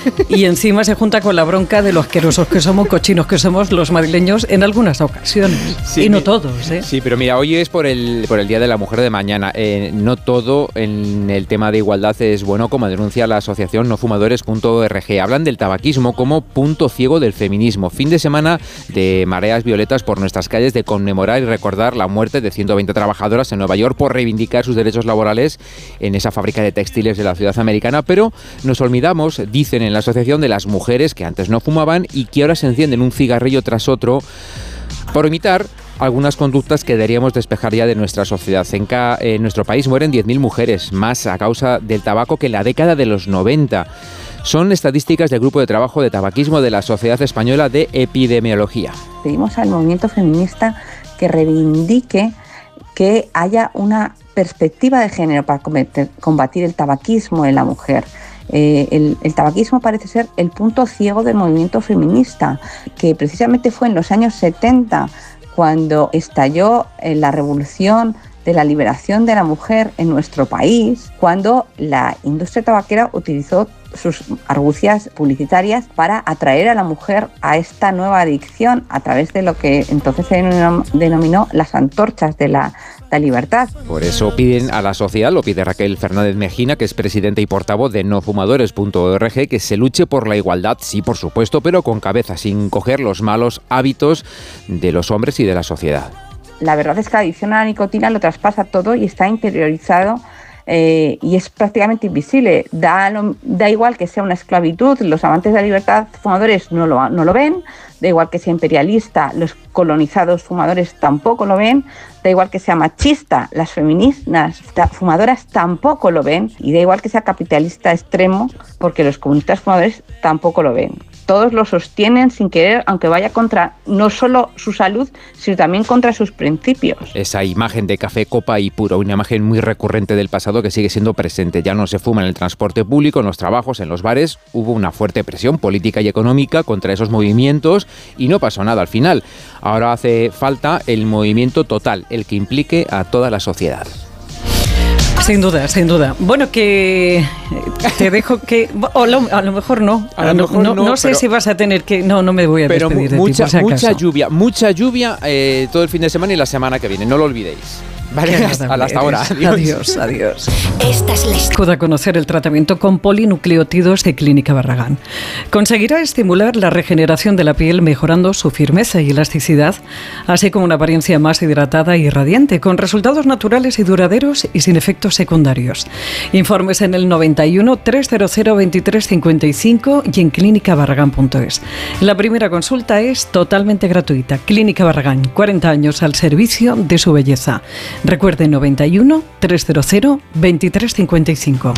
y encima se junta con la bronca de los asquerosos que somos, cochinos que somos los madrileños en algunas ocasiones. Sí, y no todos, ¿eh? Sí, pero mira, hoy es por el, por el Día de la Mujer de mañana. Eh, no todo en el tema de igualdad es bueno, como denuncia la asociación no fumadores punto org. Hablan del tabaquismo como punto ciego del feminismo. Fin de semana de mareas violetas por nuestras calles, de conmemorar y recordar la muerte de ciento veinte trabajadoras en Nueva York por reivindicar sus derechos laborales en esa fábrica de textiles de la ciudad americana, pero nos olvidamos, dicen en la asociación, de las mujeres que antes no fumaban y que ahora se encienden un cigarrillo tras otro por imitar algunas conductas que deberíamos despejar ya de nuestra sociedad. En, ca- en nuestro país mueren diez mil mujeres más a causa del tabaco que en la década de los noventa. Son estadísticas del Grupo de Trabajo de Tabaquismo de la Sociedad Española de Epidemiología. Pedimos al movimiento feminista que reivindique que haya una perspectiva de género para combatir el tabaquismo en la mujer. Eh, el, el tabaquismo parece ser el punto ciego del movimiento feminista, que precisamente fue en los años setenta cuando estalló eh, la revolución de la liberación de la mujer en nuestro país, cuando la industria tabaquera utilizó sus argucias publicitarias para atraer a la mujer a esta nueva adicción a través de lo que entonces se denominó, denominó las antorchas de la, la libertad. Por eso piden a la sociedad, lo pide Raquel Fernández Mejina, que es presidenta y portavoz de no fumadores punto org, que se luche por la igualdad, sí, por supuesto, pero con cabeza, sin coger los malos hábitos de los hombres y de la sociedad. La verdad es que la adicción a la nicotina lo traspasa todo y está interiorizado eh, y es prácticamente invisible. Da, lo, da igual que sea una esclavitud, los amantes de la libertad fumadores no lo, no lo ven, da igual que sea imperialista, los colonizados fumadores tampoco lo ven, da igual que sea machista, las feministas fumadoras tampoco lo ven, y da igual que sea capitalista extremo, porque los comunistas fumadores tampoco lo ven. Todos lo sostienen sin querer, aunque vaya contra no solo su salud, sino también contra sus principios. Esa imagen de café, copa y puro, una imagen muy recurrente del pasado que sigue siendo presente. Ya no se fuma en el transporte público, en los trabajos, en los bares. Hubo una fuerte presión política y económica contra esos movimientos y no pasó nada al final. Ahora hace falta el movimiento total, el que implique a toda la sociedad. Sin duda, sin duda. Bueno, que te dejo que... O lo, a lo mejor no. A lo no, mejor no, no, no sé pero, si vas a tener que... No, no me voy a pero despedir mucha, de ti, por si mucha acaso. lluvia, mucha lluvia eh, todo el fin de semana y la semana que viene. No lo olvidéis. Vale, hasta, hasta ahora. Adiós, adiós. adiós. Esta es la Pueda conocer el tratamiento con polinucleótidos de Clínica Barragán. Conseguirá estimular la regeneración de la piel mejorando su firmeza y elasticidad, así como una apariencia más hidratada y radiante, con resultados naturales y duraderos y sin efectos secundarios. Informes en el noventa y uno, trescientos veintitrés cincuenta y cinco y en clínica barragán punto es. La primera consulta es totalmente gratuita. Clínica Barragán, cuarenta años al servicio de su belleza. Recuerde noventa y uno, trescientos veintitrés cincuenta y cinco.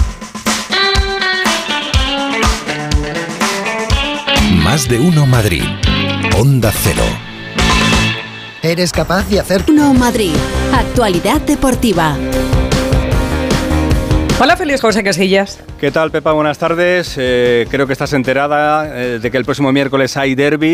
Más de uno Madrid. Onda Cero. ¿Eres capaz de hacer? Uno Madrid. Actualidad deportiva. Hola, feliz José Casillas. ¿Qué tal, Pepa? Buenas tardes. Eh, creo que estás enterada eh, de que el próximo miércoles hay derbi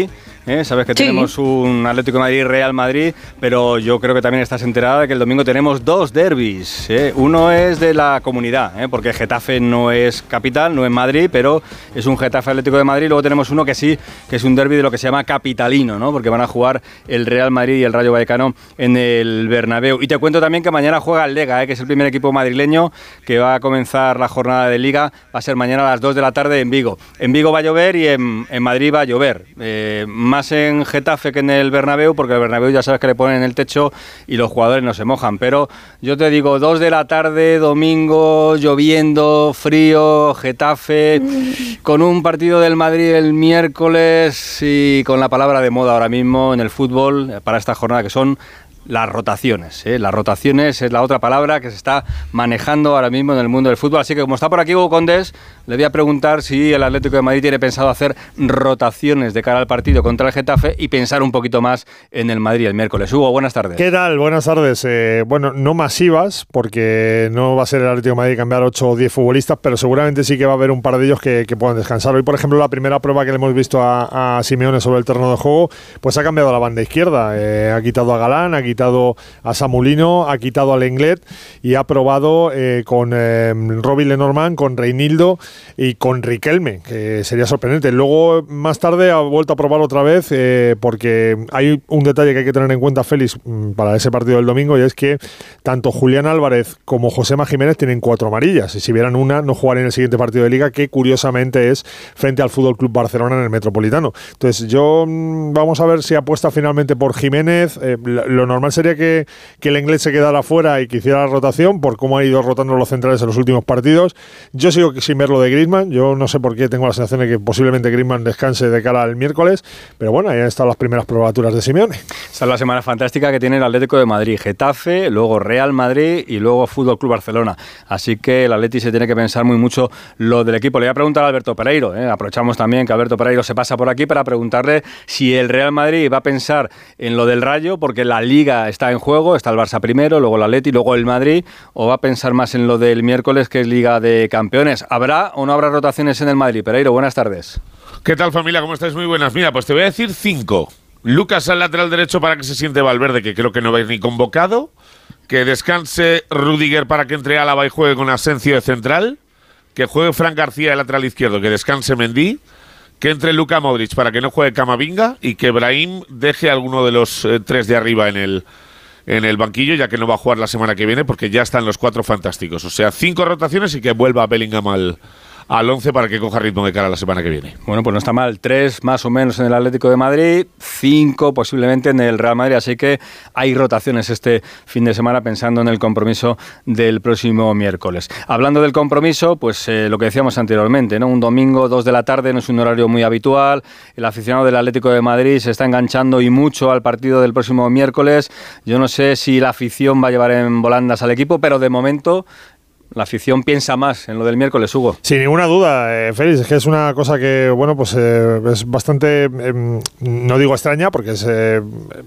¿eh? Sabes que Sí. tenemos un Atlético de Madrid Real Madrid, pero yo creo que también estás enterada de que el domingo tenemos dos derbis, ¿eh? Uno es de la comunidad, ¿eh? Porque Getafe no es capital, no es Madrid, pero es un Getafe Atlético de Madrid. Luego tenemos uno que sí, que es un derbi de lo que se llama capitalino, ¿no? Porque van a jugar el Real Madrid y el Rayo Vallecano en el Bernabéu. Y te cuento también que mañana juega el Lega, ¿eh? Que es el primer equipo madrileño que va a comenzar la jornada de Liga. Va a ser mañana a las dos de la tarde en Vigo. En Vigo va a llover y en, en Madrid va a llover. Eh, más en Getafe que en el Bernabéu, porque el Bernabéu ya sabes que le ponen en el techo y los jugadores no se mojan. Pero yo te digo, dos de la tarde, domingo, lloviendo, frío, Getafe, con un partido del Madrid el miércoles y con la palabra de moda ahora mismo en el fútbol para esta jornada, que son las rotaciones, ¿eh? Las rotaciones es la otra palabra que se está manejando ahora mismo en el mundo del fútbol. Así que como está por aquí Hugo Condés, le voy a preguntar si el Atlético de Madrid tiene pensado hacer rotaciones de cara al partido contra el Getafe y pensar un poquito más en el Madrid el miércoles. Hugo, buenas tardes. ¿Qué tal? Buenas tardes. Eh, bueno, no masivas, porque no va a ser el Atlético de Madrid cambiar ocho o diez futbolistas, pero seguramente sí que va a haber un par de ellos que, que puedan descansar. Hoy, por ejemplo, la primera prueba que le hemos visto a, a Simeone sobre el terreno de juego, pues ha cambiado la banda izquierda. Eh, ha quitado a Galán, ha quitado a Samulino, ha quitado a Lenglet y ha probado eh, con eh, Robin Lenormand, con Reinildo y con Riquelme, que sería sorprendente. Luego, más tarde, ha vuelto a probar otra vez eh, porque hay un detalle que hay que tener en cuenta, Félix, para ese partido del domingo, y es que tanto Julián Álvarez como Josema Jiménez tienen cuatro amarillas, y si vieran una, no jugarían en el siguiente partido de Liga, que curiosamente es frente al Fútbol Club Barcelona en el Metropolitano. Entonces, yo vamos a ver si apuesta finalmente por Jiménez. Eh, lo normal sería que, que el inglés se quedara fuera y que hiciera la rotación por cómo ha ido rotando los centrales en los últimos partidos. Yo sigo sin ver lo de Griezmann. Yo no sé por qué tengo la sensación de que posiblemente Griezmann descanse de cara al miércoles, pero bueno, ahí han estado las primeras probaturas de Simeone. Esta es la semana fantástica que tiene el Atlético de Madrid, Getafe, luego Real Madrid y luego Fútbol Club Barcelona. Así que el Atleti se tiene que pensar muy mucho lo del equipo. Le voy a preguntar a Alberto Pereiro, ¿eh? Aprovechamos también que Alberto Pereiro se pasa por aquí para preguntarle si el Real Madrid va a pensar en lo del Rayo, porque la Liga está en juego, está el Barça primero, luego el Atleti, luego el Madrid, o va a pensar más en lo del miércoles, que es Liga de Campeones. ¿Habrá o no habrá rotaciones en el Madrid? Pereiro, buenas tardes. ¿Qué tal, familia? ¿Cómo estáis? Muy buenas. Mira, pues te voy a decir cinco. Lucas al lateral derecho para que se siente Valverde, que creo que no va a ir ni convocado. Que descanse Rüdiger para que entre Álava y juegue con Asensio de central. Que juegue Fran García de lateral izquierdo, que descanse Mendy. Que entre Luka Modric para que no juegue Camavinga. Y que Brahim deje a alguno de los eh, tres de arriba en el... en el banquillo, ya que no va a jugar la semana que viene porque ya están los cuatro fantásticos. O sea, cinco rotaciones y que vuelva Bellingham al, al once para que coja ritmo de cara a la semana que viene. Bueno, pues no está mal. Tres más o menos en el Atlético de Madrid, cinco posiblemente en el Real Madrid. Así que hay rotaciones este fin de semana pensando en el compromiso del próximo miércoles. Hablando del compromiso, pues eh, lo que decíamos anteriormente, ¿no? Un domingo, dos de la tarde, no es un horario muy habitual. El aficionado del Atlético de Madrid se está enganchando y mucho al partido del próximo miércoles. Yo no sé si la afición va a llevar en volandas al equipo, pero de momento la afición piensa más en lo del miércoles, Hugo. Sin ninguna duda, eh, Félix, es que es una cosa que, bueno, pues eh, es bastante, eh, no digo extraña, porque es, eh,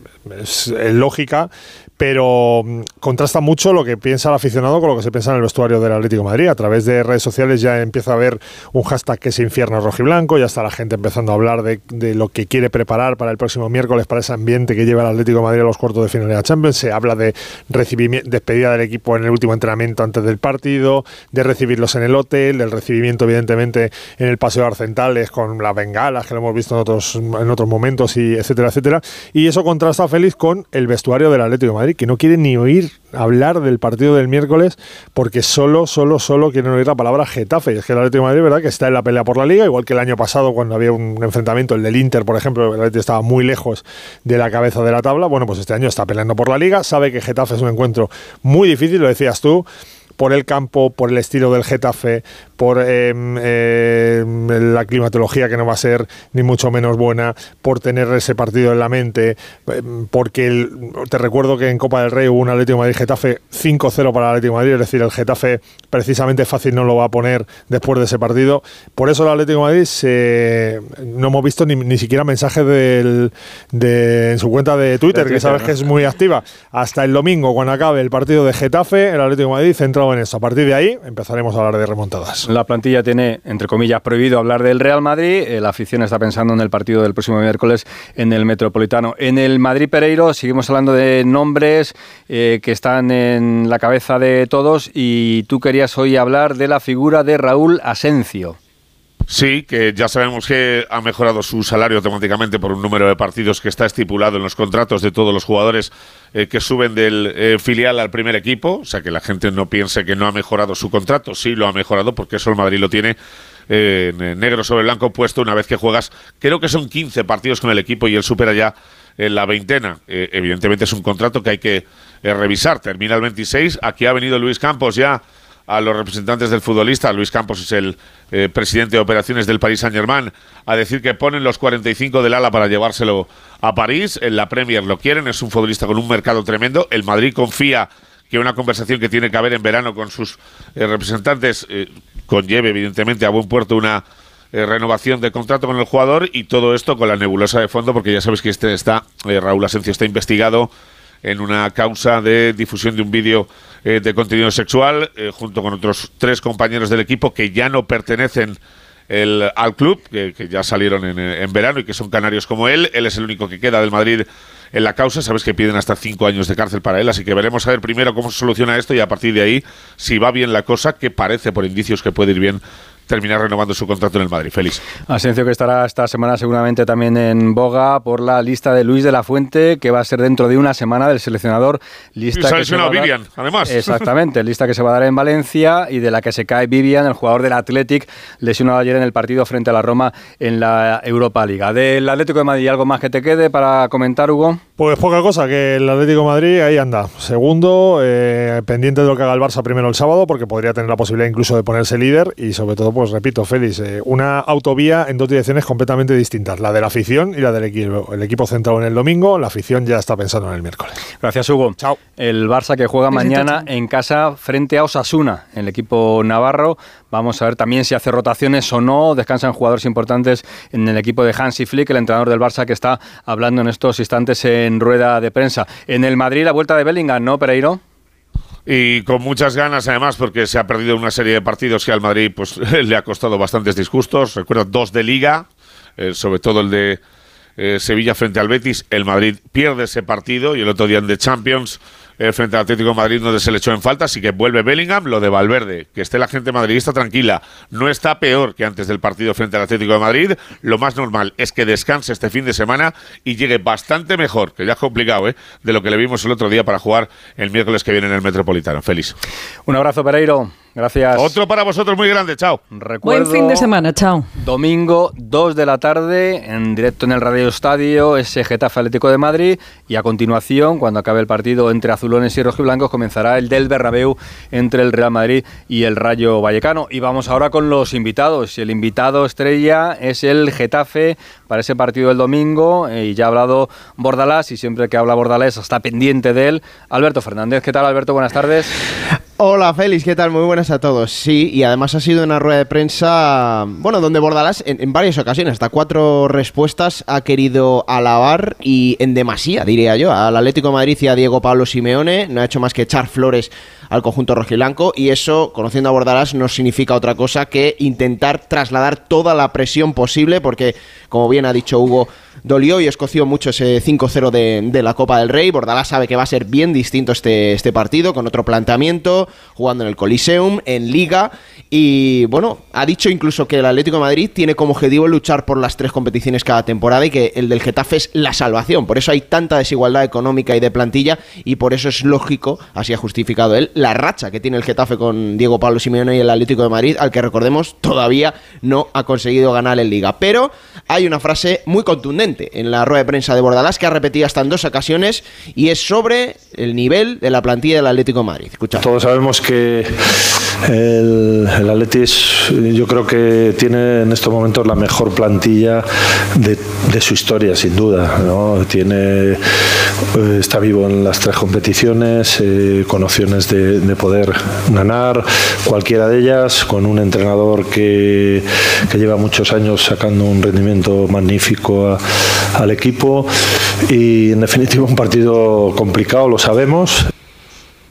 es, es lógica, pero contrasta mucho lo que piensa el aficionado con lo que se piensa en el vestuario del Atlético de Madrid. A través de redes sociales ya empieza a haber un hashtag que es infierno rojiblanco, ya está la gente empezando a hablar de, de lo que quiere preparar para el próximo miércoles, para ese ambiente que lleva el Atlético de Madrid a los cuartos de final de la Champions. Se habla de recibimiento, despedida del equipo en el último entrenamiento antes del partido, de recibirlos en el hotel, del recibimiento evidentemente en el Paseo de Arcentales con las bengalas que lo hemos visto en otros, en otros momentos, y etcétera, etcétera. Y eso contrasta, Félix, con el vestuario del Atlético de Madrid, que no quieren ni oír hablar del partido del miércoles porque solo, solo, solo quieren oír la palabra Getafe. Y es que el Atlético de Madrid, ¿verdad?, que está en la pelea por la Liga, igual que el año pasado cuando había un enfrentamiento, el del Inter, por ejemplo, el Atlético estaba muy lejos de la cabeza de la tabla. Bueno, pues este año está peleando por la Liga, sabe que Getafe es un encuentro muy difícil, lo decías tú, por el campo, por el estilo del Getafe, por eh, eh, la climatología que no va a ser ni mucho menos buena, por tener ese partido en la mente, eh, porque el, te recuerdo que en Copa del Rey hubo un Atlético de Madrid-Getafe cinco cero para el Atlético de Madrid, es decir, el Getafe precisamente fácil no lo va a poner después de ese partido. Por eso el Atlético de Madrid se, no hemos visto ni, ni siquiera mensajes del, de, en su cuenta de Twitter, de Twitter, que sabes, ¿no?, que es muy activa, hasta el domingo, cuando acabe el partido de Getafe, el Atlético de Madrid centrado centrado en esto. A partir de ahí empezaremos a hablar de remontadas. La plantilla tiene, entre comillas, prohibido hablar del Real Madrid. Eh, la afición está pensando en el partido del próximo miércoles en el Metropolitano. En el Madrid Pereiro seguimos hablando de nombres eh, que están en la cabeza de todos y tú querías hoy hablar de la figura de Raúl Asencio. Sí, que ya sabemos que ha mejorado su salario automáticamente por un número de partidos que está estipulado en los contratos de todos los jugadores eh, que suben del eh, filial al primer equipo. O sea, que la gente no piense que no ha mejorado su contrato. Sí, lo ha mejorado porque eso el Madrid lo tiene eh, negro sobre blanco puesto una vez que juegas. Creo que son quince partidos con el equipo y él supera ya en la veintena. Eh, evidentemente es un contrato que hay que eh, revisar. Termina el veintiséis. Aquí ha venido Luis Campos ya a los representantes del futbolista. Luis Campos es el eh, presidente de operaciones del Paris Saint-Germain, a decir que ponen los cuarenta y cinco del ala para llevárselo a París. En la Premier lo quieren, es un futbolista con un mercado tremendo. El Madrid confía que una conversación que tiene que haber en verano con sus eh, representantes eh, conlleve evidentemente a buen puerto una eh, renovación de contrato con el jugador, y todo esto con la nebulosa de fondo, porque ya sabes que este está eh, Raúl Asencio está investigado en una causa de difusión de un vídeo eh, de contenido sexual, eh, junto con otros tres compañeros del equipo que ya no pertenecen el, al club, que, que ya salieron en, en verano y que son canarios como él. Él es el único que queda del Madrid en la causa. Sabes que piden hasta cinco años de cárcel para él, así que veremos a ver primero cómo se soluciona esto y a partir de ahí, si va bien la cosa, que parece por indicios que puede ir bien, terminar renovando su contrato en el Madrid. Félix. Asencio, que estará esta semana seguramente también en boga por la lista de Luis de la Fuente, que va a ser dentro de una semana del seleccionador. Lista se ha que se va a dar, Vivian, además. Exactamente, lista que se va a dar en Valencia y de la que se cae Vivian, el jugador del Athletic, lesionado ayer en el partido frente a la Roma en la Europa Liga. Del Atlético de Madrid, ¿algo más que te quede para comentar, Hugo? Pues poca cosa, que el Atlético de Madrid ahí anda. Segundo, eh, pendiente de lo que haga el Barça primero el sábado, porque podría tener la posibilidad incluso de ponerse líder y sobre todo, pues repito, Félix, eh, una autovía en dos direcciones completamente distintas, la de la afición y la del equipo. El equipo centrado en el domingo, la afición ya está pensando en el miércoles. Gracias, Hugo. Chao. El Barça que juega mañana en casa frente a Osasuna, el equipo navarro. Vamos a ver también si hace rotaciones o no. Descansan jugadores importantes en el equipo de Hansi Flick, el entrenador del Barça, que está hablando en estos instantes en rueda de prensa. En el Madrid, la vuelta de Bellingham, ¿no, Pereiro? Y con muchas ganas, además, porque se ha perdido una serie de partidos que al Madrid pues le ha costado bastantes disgustos. Recuerdo dos de Liga, eh, sobre todo el de eh, Sevilla frente al Betis. El Madrid pierde ese partido y el otro día en The Champions eh, frente al Atlético de Madrid, donde se le echó en falta. Así que vuelve Bellingham. Lo de Valverde, que esté la gente madridista tranquila, no está peor que antes del partido frente al Atlético de Madrid. Lo más normal es que descanse este fin de semana y llegue bastante mejor, que ya es complicado, ¿eh?, de lo que le vimos el otro día para jugar el miércoles que viene en el Metropolitano. Félix. Un abrazo, Pereiro. Gracias. Otro para vosotros muy grande, chao. Recuerdo, buen fin de semana, chao. Domingo, dos de la tarde, en directo en el Radio Estadio, ese Getafe Atlético de Madrid, y a continuación, cuando acabe el partido entre azulones y rojiblancos, comenzará el del Bernabéu entre el Real Madrid y el Rayo Vallecano. Y vamos ahora con los invitados. El invitado estrella es el Getafe para ese partido del domingo, y ya ha hablado Bordalás, y siempre que habla Bordalás está pendiente de él. Alberto Fernández, ¿qué tal, Alberto? Buenas tardes. Hola, Félix, ¿qué tal? Muy buenas a todos. Sí, y además ha sido una rueda de prensa, bueno, donde Bordalás en, en varias ocasiones, hasta cuatro respuestas, ha querido alabar, y en demasía, diría yo, al Atlético de Madrid y a Diego Pablo Simeone. No ha hecho más que echar flores al conjunto rojiblanco, y eso, conociendo a Bordalás, no significa otra cosa que intentar trasladar toda la presión posible, porque, como bien ha dicho Hugo, dolió y escoció mucho ese cinco cero de, de la Copa del Rey. Bordalás sabe que va a ser bien distinto este, este partido, con otro planteamiento, jugando en el Coliseum, en Liga, y bueno, ha dicho incluso que el Atlético de Madrid tiene como objetivo luchar por las tres competiciones cada temporada, y que el del Getafe es la salvación. Por eso hay tanta desigualdad económica y de plantilla, y por eso es lógico, así ha justificado él, la racha que tiene el Getafe con Diego Pablo Simeone y el Atlético de Madrid, al que, recordemos, todavía no ha conseguido ganar en Liga. Pero hay una frase muy contundente en la rueda de prensa de Bordalás, que ha repetido hasta en dos ocasiones, y es sobre el nivel de la plantilla del Atlético de Madrid. Escuchad. Todos sabemos que el, el Atletis, yo creo que tiene en estos momentos la mejor plantilla de, de su historia, sin duda, ¿no? Tiene, está vivo en las tres competiciones, eh, con opciones de, de poder ganar cualquiera de ellas, con un entrenador que, que lleva muchos años sacando un rendimiento magnífico a, al equipo, y en definitiva un partido complicado, lo sabemos.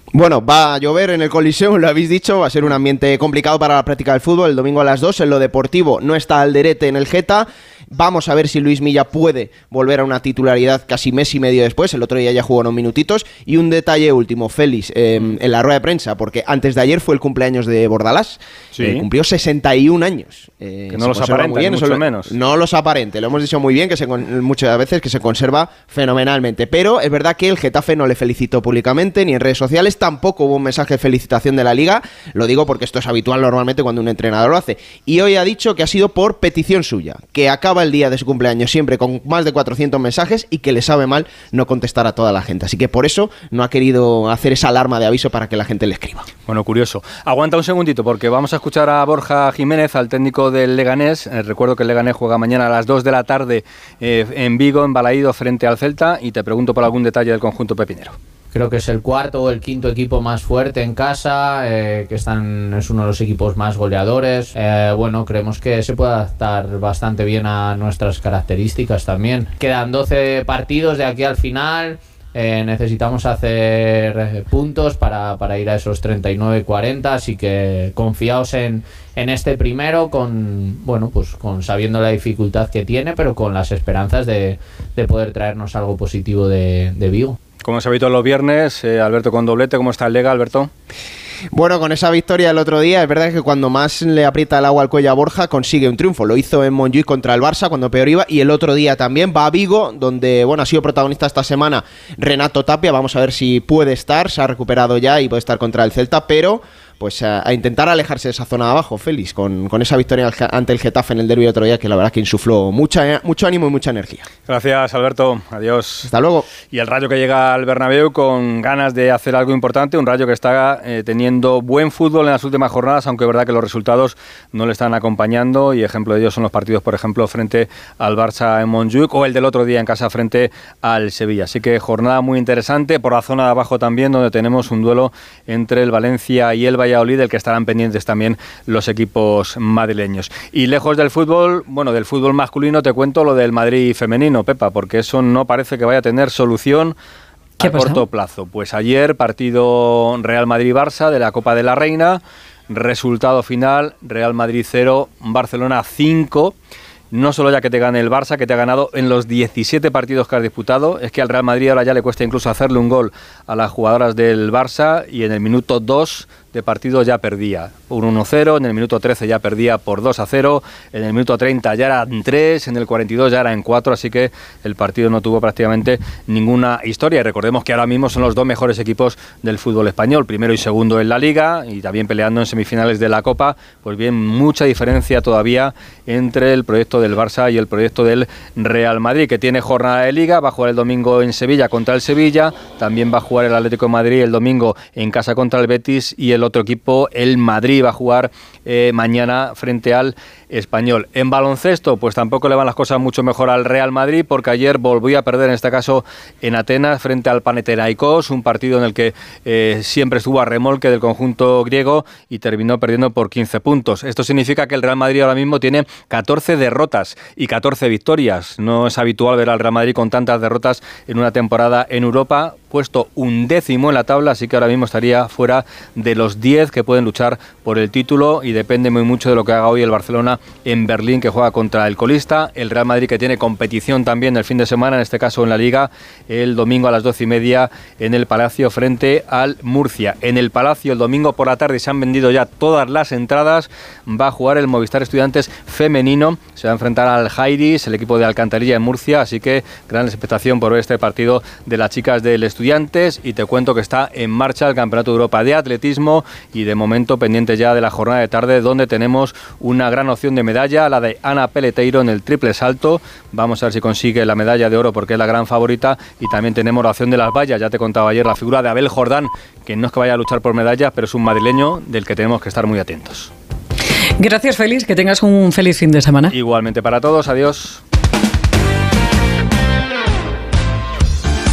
Bueno, va a llover en el Coliseum, lo habéis dicho, va a ser un ambiente complicado para la práctica del fútbol el domingo a las dos. En lo deportivo no está Alderete en el Geta. Vamos a ver si Luis Milla puede volver a una titularidad casi mes y medio después. El otro día ya jugó unos minutitos. Y un detalle último, Félix, eh, en la rueda de prensa, porque antes de ayer fue el cumpleaños de Bordalás. Sí. Eh, cumplió sesenta y un años. Eh, que no los aparenta, bien, mucho lo, menos. No los aparente, lo hemos dicho muy bien, que se, muchas veces que se conserva fenomenalmente. Pero es verdad que el Getafe no le felicitó públicamente, ni en redes sociales. Tampoco hubo un mensaje de felicitación de la Liga. Lo digo porque esto es habitual normalmente cuando un entrenador lo hace. Y hoy ha dicho que ha sido por petición suya, que acaba el día de su cumpleaños siempre con más de cuatrocientos mensajes y que le sabe mal no contestar a toda la gente. Así que por eso no ha querido hacer esa alarma de aviso para que la gente le escriba. Bueno, curioso. Aguanta un segundito porque vamos a escuchar a Borja Jiménez, al técnico del Leganés. Eh, recuerdo que el Leganés juega mañana a las dos de la tarde eh, en Vigo, en Balaído, frente al Celta, y te pregunto por algún detalle del conjunto pepinero. Creo que es el cuarto o el quinto equipo más fuerte en casa, eh, que están, es uno de los equipos más goleadores. Eh, bueno, creemos que se puede adaptar bastante bien a nuestras características también. Quedan doce partidos de aquí al final. Eh, necesitamos hacer eh, puntos para, para ir a esos treinta y nueve cuarenta, así que confiaos en, en este primero, con bueno pues con sabiendo la dificultad que tiene, pero con las esperanzas de, de poder traernos algo positivo de, de Vigo. Como es habitual los viernes, eh, Alberto con doblete. ¿Cómo está el Lega, Alberto? Bueno, con esa victoria el otro día, es verdad que cuando más le aprieta el agua al cuello a Borja consigue un triunfo. Lo hizo en Montjuïc contra el Barça cuando peor iba, y el otro día también va a Vigo, donde bueno ha sido protagonista esta semana Renato Tapia. Vamos a ver si puede estar, se ha recuperado ya y puede estar contra el Celta, pero pues a, a intentar alejarse de esa zona de abajo, Félix, con, con esa victoria ante el Getafe en el derbi otro día, que la verdad que insufló mucha, mucho ánimo y mucha energía. Gracias, Alberto. Adiós. Hasta luego. Y el Rayo que llega al Bernabéu con ganas de hacer algo importante, un Rayo que está eh, teniendo buen fútbol en las últimas jornadas, aunque es verdad que los resultados no le están acompañando, y ejemplo de ello son los partidos, por ejemplo, frente al Barça en Montjuïc, o el del otro día en casa frente al Sevilla. Así que jornada muy interesante, por la zona de abajo también, donde tenemos un duelo entre el Valencia y el Valladolid, del que estarán pendientes también los equipos madrileños. Y lejos del fútbol, bueno, del fútbol masculino, te cuento lo del Madrid femenino, Pepa, porque eso no parece que vaya a tener solución a corto plazo. Pues ayer, partido Real Madrid-Barça de la Copa de la Reina, resultado final, Real Madrid cero, Barcelona cinco. No solo ya que te gane el Barça, que te ha ganado en los diecisiete partidos que has disputado, es que al Real Madrid ahora ya le cuesta incluso hacerle un gol a las jugadoras del Barça, y en el minuto dos de partido ya perdía un uno cero, en el minuto trece ya perdía por dos a cero, en el minuto treinta ya eran tres, en el cuarenta y dos ya era en cuatro, así que el partido no tuvo prácticamente ninguna historia. Y recordemos que ahora mismo son los dos mejores equipos del fútbol español, primero y segundo en la Liga, y también peleando en semifinales de la Copa. Pues bien, mucha diferencia todavía entre el proyecto del Barça y el proyecto del Real Madrid, que tiene jornada de Liga, va a jugar el domingo en Sevilla contra el Sevilla, también va a jugar el Atlético de Madrid el domingo en casa contra el Betis, y el otro equipo, el Madrid, va a jugar eh, mañana frente al Español. En baloncesto, pues tampoco le van las cosas mucho mejor al Real Madrid, porque ayer volvió a perder, en este caso en Atenas, frente al Panathinaikos, un partido en el que eh, siempre estuvo a remolque del conjunto griego y terminó perdiendo por quince puntos. Esto significa que el Real Madrid ahora mismo tiene catorce derrotas y catorce victorias. No es habitual ver al Real Madrid con tantas derrotas en una temporada en Europa, puesto undécimo en la tabla, así que ahora mismo estaría fuera de los diez que pueden luchar por el título, y depende muy mucho de lo que haga hoy el Barcelona en Berlín, que juega contra el colista. El Real Madrid, que tiene competición también el fin de semana, en este caso en la Liga, el domingo a las doce y media en el Palacio frente al Murcia. En el Palacio el domingo por la tarde se han vendido ya todas las entradas, va a jugar el Movistar Estudiantes femenino, se va a enfrentar al Jairis, el equipo de Alcantarilla en Murcia, así que gran expectación por ver este partido de las chicas del Estudiantes. Y te cuento que está en marcha el Campeonato de Europa de Atletismo, y de momento pendiente ya de la jornada de tarde, donde tenemos una gran opción de medalla, la de Ana Peleteiro en el triple salto. Vamos a ver si consigue la medalla de oro, porque es la gran favorita. Y también tenemos la opción de las vallas, ya te contaba ayer la figura de Abel Jordán, que no es que vaya a luchar por medallas, pero es un madrileño del que tenemos que estar muy atentos. Gracias, Félix, que tengas un feliz fin de semana. Igualmente para todos, adiós.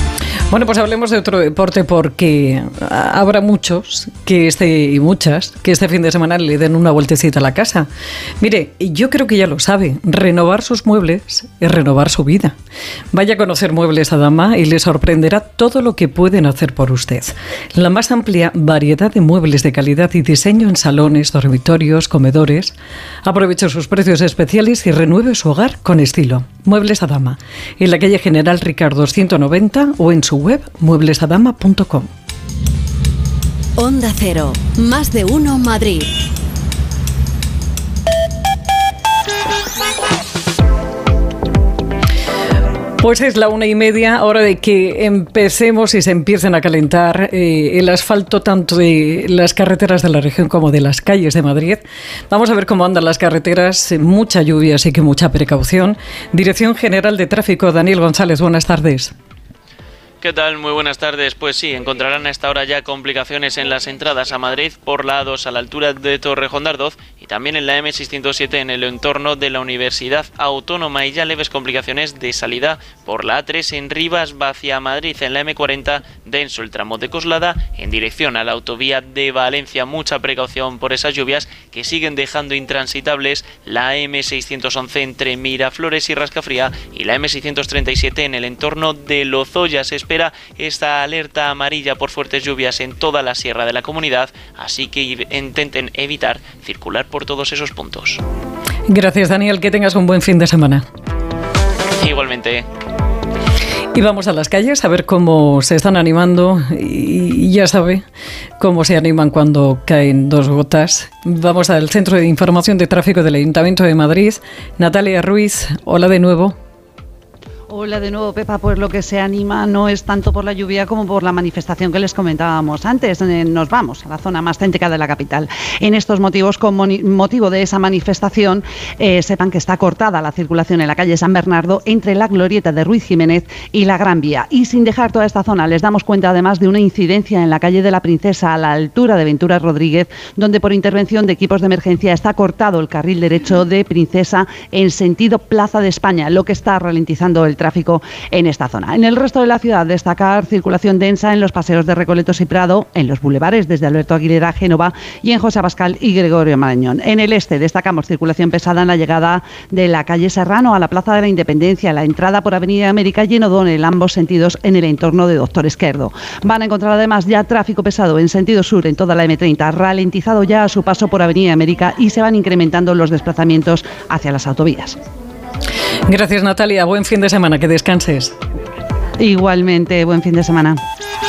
Bueno, pues hablemos de otro deporte porque habrá muchos que este y muchas que este fin de semana le den una vueltecita a la casa. Mire, yo creo que ya lo sabe, renovar sus muebles es renovar su vida. Vaya a conocer Muebles Adama y le sorprenderá todo lo que pueden hacer por usted. La más amplia variedad de muebles de calidad y diseño en salones, dormitorios, comedores. Aproveche sus precios especiales y renueve su hogar con estilo. Muebles Adama, en la calle General Ricardo ciento noventa o en su web muebles adama punto com. Onda Cero, más de uno Madrid. Pues es la una y media, hora de que empecemos y se empiecen a calentar eh, el asfalto tanto de las carreteras de la región como de las calles de Madrid. Vamos a ver cómo andan las carreteras, mucha lluvia, así que mucha precaución. Dirección General de Tráfico, Daniel González, buenas tardes. ¿Qué tal? Muy buenas tardes. Pues sí, encontrarán a esta hora ya complicaciones en las entradas a Madrid por la A dos a la altura de Torrejón de Ardoz y también en la eme seiscientos siete en el entorno de la Universidad Autónoma y ya leves complicaciones de salida por la A tres en Rivas hacia Madrid. En la eme cuarenta denso el tramo de Coslada en dirección a la autovía de Valencia. Mucha precaución por esas lluvias que siguen dejando intransitables la eme seiscientos once entre Miraflores y Rascafría y la eme seiscientos treinta y siete en el entorno de Lozoya. Se espera esta alerta amarilla por fuertes lluvias en toda la sierra de la comunidad, así que intenten evitar circular por todos esos puntos. Gracias, Daniel, que tengas un buen fin de semana. Igualmente. Y vamos a las calles a ver cómo se están animando y ya sabe cómo se animan cuando caen dos gotas. Vamos al Centro de Información de Tráfico del Ayuntamiento de Madrid. Natalia Ruiz, hola de nuevo. Hola de nuevo, Pepa. Pues lo que se anima no es tanto por la lluvia como por la manifestación que les comentábamos antes. Nos vamos a la zona más céntrica de la capital. En estos motivos, con motivo de esa manifestación, eh, sepan que está cortada la circulación en la calle San Bernardo entre la glorieta de Ruiz Jiménez y la Gran Vía. Y sin dejar toda esta zona, les damos cuenta además de una incidencia en la calle de la Princesa a la altura de Ventura Rodríguez, donde por intervención de equipos de emergencia está cortado el carril derecho de Princesa en sentido Plaza de España, lo que está ralentizando el tráfico en esta zona. En el resto de la ciudad, destacar circulación densa en los paseos de Recoletos y Prado, en los bulevares desde Alberto Aguilera a Génova y en José Abascal y Gregorio Marañón. En el este destacamos circulación pesada en la llegada de la calle Serrano a la Plaza de la Independencia, la entrada por Avenida América y en O'Donnell, ambos sentidos en el entorno de Doctor Esquerdo. Van a encontrar además ya tráfico pesado en sentido sur en toda la eme treinta, ralentizado ya a su paso por Avenida América y se van incrementando los desplazamientos hacia las autovías. Gracias, Natalia. Buen fin de semana. Que descanses. Igualmente, buen fin de semana.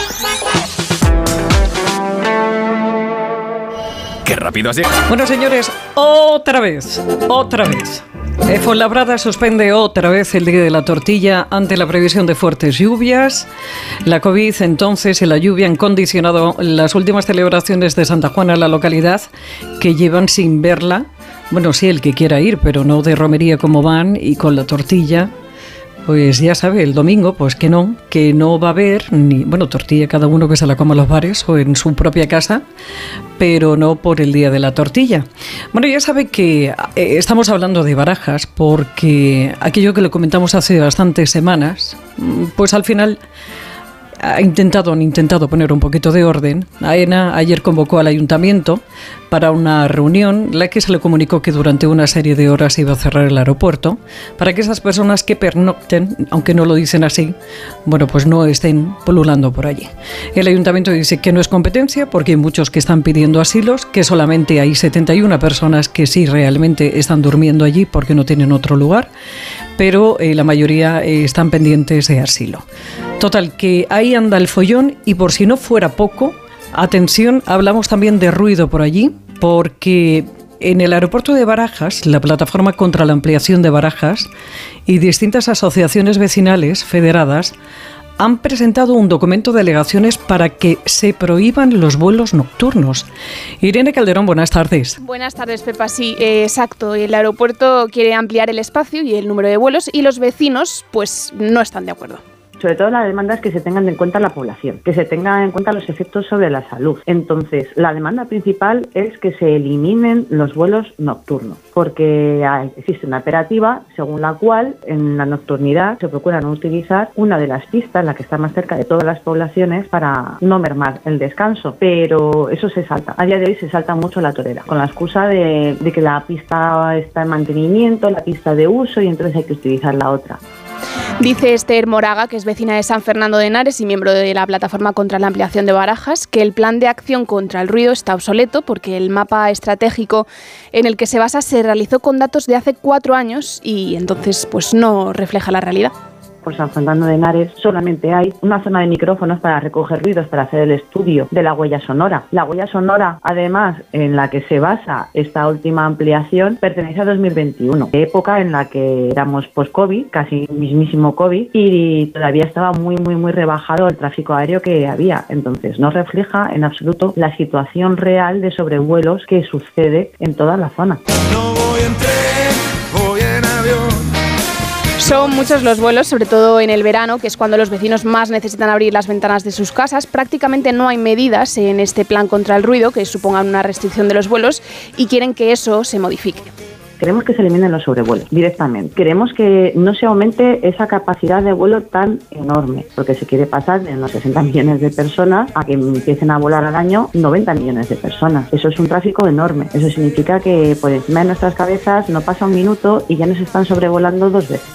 ¡Qué rápido has llegado! Bueno, señores, otra vez, otra vez. Eh, Fuenlabrada suspende otra vez el Día de la Tortilla ante la previsión de fuertes lluvias. La COVID, entonces, y la lluvia han condicionado las últimas celebraciones de Santa Juana en la localidad, que llevan sin verla. Bueno, sí, el que quiera ir, pero no de romería como van y con la tortilla. Pues ya sabe, el domingo, pues que no, que no va a haber ni, bueno, tortilla cada uno que se la coma en los bares o en su propia casa, pero no por el Día de la Tortilla. Bueno, ya sabe que eh, estamos hablando de Barajas porque aquello que le comentamos hace bastantes semanas, pues al final ha intentado, han intentado poner un poquito de orden. AENA ayer convocó al ayuntamiento para una reunión, la que se le comunicó que durante una serie de horas iba a cerrar el aeropuerto, para que esas personas que pernocten, aunque no lo dicen así, bueno, pues no estén pululando por allí. El ayuntamiento dice que no es competencia porque hay muchos que están pidiendo asilos, que solamente hay setenta y una personas que sí realmente están durmiendo allí porque no tienen otro lugar, pero eh, la mayoría eh, están pendientes de asilo. Total, que ahí anda el follón y por si no fuera poco, atención, hablamos también de ruido por allí, porque en el aeropuerto de Barajas, la plataforma contra la ampliación de Barajas y distintas asociaciones vecinales federadas han presentado un documento de alegaciones para que se prohíban los vuelos nocturnos. Irene Calderón, buenas tardes. Buenas tardes, Pepa. Sí, eh, exacto. El aeropuerto quiere ampliar el espacio y el número de vuelos y los vecinos pues no están de acuerdo. Sobre todo la demanda es que se tengan en cuenta la población, que se tengan en cuenta los efectos sobre la salud. Entonces, la demanda principal es que se eliminen los vuelos nocturnos, porque hay, existe una operativa según la cual en la nocturnidad se procura no utilizar una de las pistas, la que está más cerca de todas las poblaciones, para no mermar el descanso. Pero eso se salta. A día de hoy se salta mucho la torera, con la excusa de, de que la pista está en mantenimiento, la pista de uso, y entonces hay que utilizar la otra. Dice Esther Moraga, que es vecina de San Fernando de Henares y miembro de la Plataforma contra la Ampliación de Barajas, que el plan de acción contra el ruido está obsoleto porque el mapa estratégico en el que se basa se realizó con datos de hace cuatro años y entonces pues no refleja la realidad. Por San Fernando de Henares solamente hay una zona de micrófonos para recoger ruidos, para hacer el estudio de la huella sonora. La huella sonora, además, en la que se basa esta última ampliación, pertenece a dos mil veintiuno, época en la que éramos post-COVID, casi mismísimo COVID, y todavía estaba muy, muy, muy rebajado el tráfico aéreo que había. Entonces, no refleja en absoluto la situación real de sobrevuelos que sucede en toda la zona. No voy en tren, voy en avión. Son muchos los vuelos, sobre todo en el verano, que es cuando los vecinos más necesitan abrir las ventanas de sus casas. Prácticamente no hay medidas en este plan contra el ruido que supongan una restricción de los vuelos y quieren que eso se modifique. Queremos que se eliminen los sobrevuelos directamente. Queremos que no se aumente esa capacidad de vuelo tan enorme, porque se quiere pasar de unos sesenta millones de personas a que empiecen a volar al año noventa millones de personas. Eso es un tráfico enorme. Eso significa que por encima de nuestras cabezas no pasa un minuto y ya nos están sobrevolando dos veces.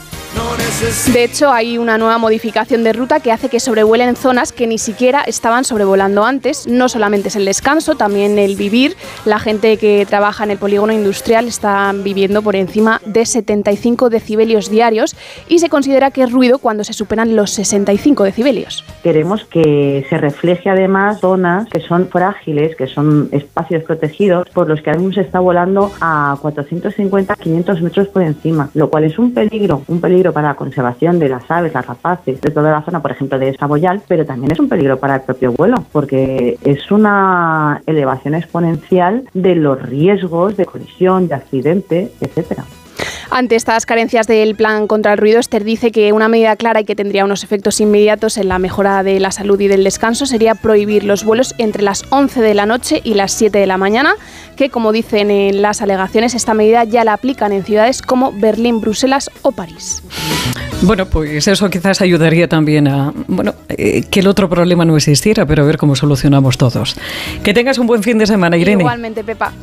De hecho, hay una nueva modificación de ruta que hace que sobrevuelen zonas que ni siquiera estaban sobrevolando antes. No solamente es el descanso, también el vivir. La gente que trabaja en el polígono industrial está viviendo por encima de setenta y cinco decibelios diarios y se considera que es ruido cuando se superan los sesenta y cinco decibelios. Queremos que se refleje además zonas que son frágiles, que son espacios protegidos, por los que aún se está volando a cuatrocientos cincuenta a quinientos metros por encima, lo cual es un peligro, un peligro para la conservación de las aves, las rapaces, de toda la zona, por ejemplo, de Saboyal, pero también es un peligro para el propio vuelo, porque es una elevación exponencial de los riesgos de colisión, de accidente, etcétera. Ante estas carencias del plan contra el ruido, Esther dice que una medida clara y que tendría unos efectos inmediatos en la mejora de la salud y del descanso sería prohibir los vuelos entre las once de la noche y las siete de la mañana, que, como dicen en las alegaciones, esta medida ya la aplican en ciudades como Berlín, Bruselas o París. Bueno, pues eso quizás ayudaría también a bueno eh, que el otro problema no existiera, pero a ver cómo solucionamos todos. Que tengas un buen fin de semana, Irene. Igualmente, Pepa.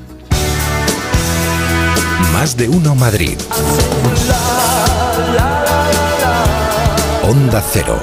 Más de uno Madrid. Onda Cero.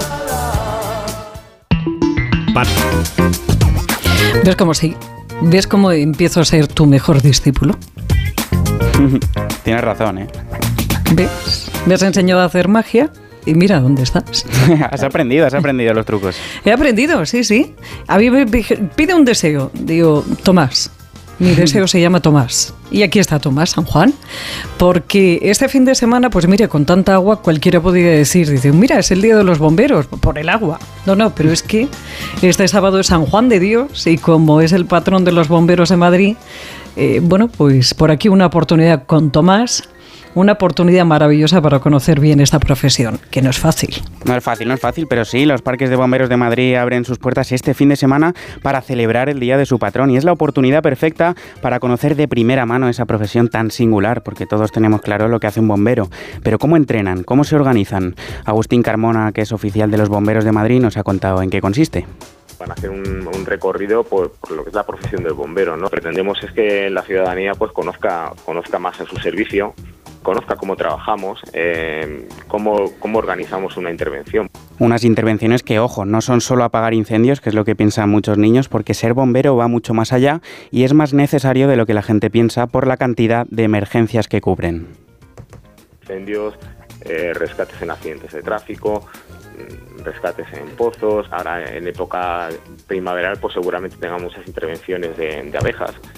¿Ves cómo sí? ¿Ves cómo empiezo a ser tu mejor discípulo? Tienes razón, ¿eh? ¿Ves? Me has enseñado a hacer magia y mira dónde estás. Has aprendido, has aprendido los trucos. He aprendido, sí, sí. A mí me pide un deseo. Digo, Tomás. Mi deseo se llama Tomás. Y aquí está Tomás, San Juan. Porque este fin de semana, pues mire, con tanta agua, cualquiera podría decir, dice, mira, es el día de los bomberos, por el agua. No, no, pero es que este sábado es San Juan de Dios y como es el patrón de los bomberos de Madrid, eh, bueno, pues por aquí una oportunidad con Tomás. Una oportunidad maravillosa para conocer bien esta profesión, que no es fácil. No es fácil, no es fácil, pero sí, los parques de bomberos de Madrid abren sus puertas este fin de semana para celebrar el día de su patrón y es la oportunidad perfecta para conocer de primera mano esa profesión tan singular, porque todos tenemos claro lo que hace un bombero. Pero ¿cómo entrenan? ¿Cómo se organizan? Agustín Carmona, que es oficial de los bomberos de Madrid, nos ha contado en qué consiste. Van a hacer un, un recorrido por, por lo que es la profesión del bombero, ¿no? Pretendemos es que la ciudadanía pues conozca, conozca más a su servicio, conozca cómo trabajamos, eh, cómo, cómo organizamos una intervención. Unas intervenciones que, ojo, no son solo apagar incendios, que es lo que piensan muchos niños, porque ser bombero va mucho más allá y es más necesario de lo que la gente piensa por la cantidad de emergencias que cubren. Incendios, eh, rescates en accidentes de tráfico, rescates en pozos. Ahora en época primaveral pues seguramente tengamos muchas intervenciones de, de abejas.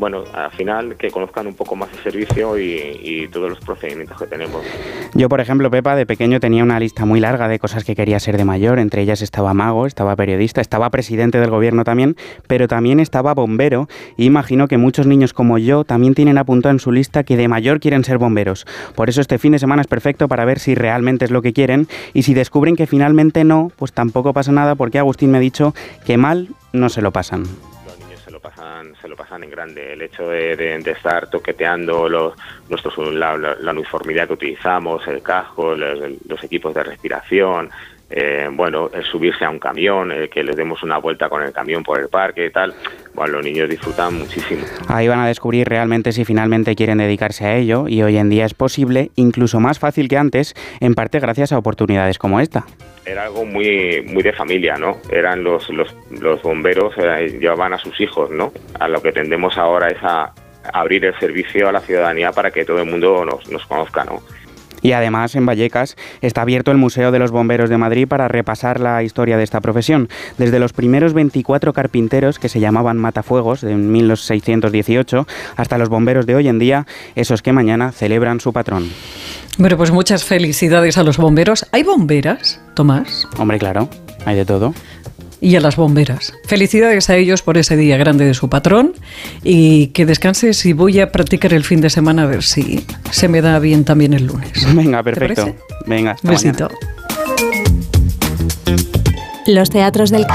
bueno, al final que conozcan un poco más el servicio y, y todos los procedimientos que tenemos. Yo, por ejemplo, Pepa, de pequeño tenía una lista muy larga de cosas que quería ser de mayor. Entre ellas estaba mago, estaba periodista, estaba presidente del gobierno también, pero también estaba bombero. Y imagino que muchos niños como yo también tienen apuntado en su lista que de mayor quieren ser bomberos. Por eso este fin de semana es perfecto para ver si realmente es lo que quieren, y si descubren que finalmente no, pues tampoco pasa nada, porque Agustín me ha dicho que mal no se lo pasan. Se lo pasan, se lo pasan en grande. El hecho de, de, de estar toqueteando los, nuestros, la, la, la uniformidad que utilizamos, el casco, los, los equipos de respiración, eh, bueno, el subirse a un camión, el que les demos una vuelta con el camión por el parque y tal, bueno, los niños disfrutan muchísimo. Ahí van a descubrir realmente si finalmente quieren dedicarse a ello, y hoy en día es posible, incluso más fácil que antes, en parte gracias a oportunidades como esta. Era algo muy muy de familia, ¿no? Eran los los, los bomberos, eh, llevaban a sus hijos, ¿no? A lo que tendemos ahora es a abrir el servicio a la ciudadanía para que todo el mundo nos, nos conozca, ¿no? Y además, en Vallecas está abierto el Museo de los Bomberos de Madrid para repasar la historia de esta profesión. Desde los primeros veinticuatro carpinteros, que se llamaban matafuegos, de mil seiscientos dieciocho, hasta los bomberos de hoy en día, esos que mañana celebran su patrón. Bueno, pues muchas felicidades a los bomberos. ¿Hay bomberas, Tomás? Hombre, claro, hay de todo. Y a las bomberas. Felicidades a ellos por ese día grande de su patrón, y que descanses, y voy a practicar el fin de semana a ver si se me da bien también el lunes. Venga, perfecto. Venga, hasta besito. Mañana. Los teatros del...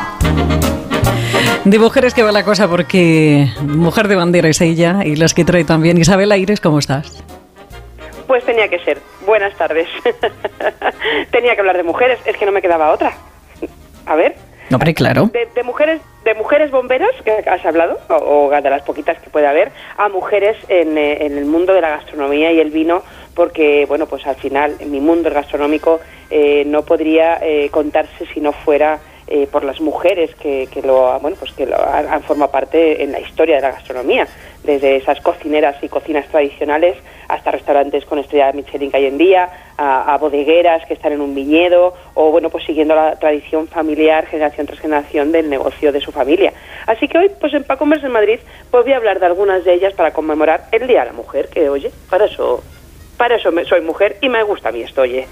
De mujeres que va la cosa, porque mujer de bandera es ella, y las que trae también. Isabel Aires, ¿cómo estás? Pues tenía que ser. Buenas tardes. Tenía que hablar de mujeres, es que no me quedaba otra. A ver... No, pero claro. De, de mujeres de mujeres bomberos, que has hablado, o, o de las poquitas que puede haber, a mujeres en, eh, en el mundo de la gastronomía y el vino, porque, bueno, pues al final, en mi mundo el gastronómico eh, no podría eh, contarse si no fuera eh, por las mujeres que, que lo, bueno, pues que lo han, han formado parte en la historia de la gastronomía, desde esas cocineras y cocinas tradicionales hasta restaurantes con estrella Michelin que hay en día, a, a bodegueras que están en un viñedo, o bueno, pues siguiendo la tradición familiar generación tras generación del negocio de su familia. Así que hoy, pues en Pa' Comerse en Madrid, pues voy a hablar de algunas de ellas para conmemorar el Día de la Mujer, que oye, para eso... Para eso me, soy mujer y me gusta a mí esto, oye.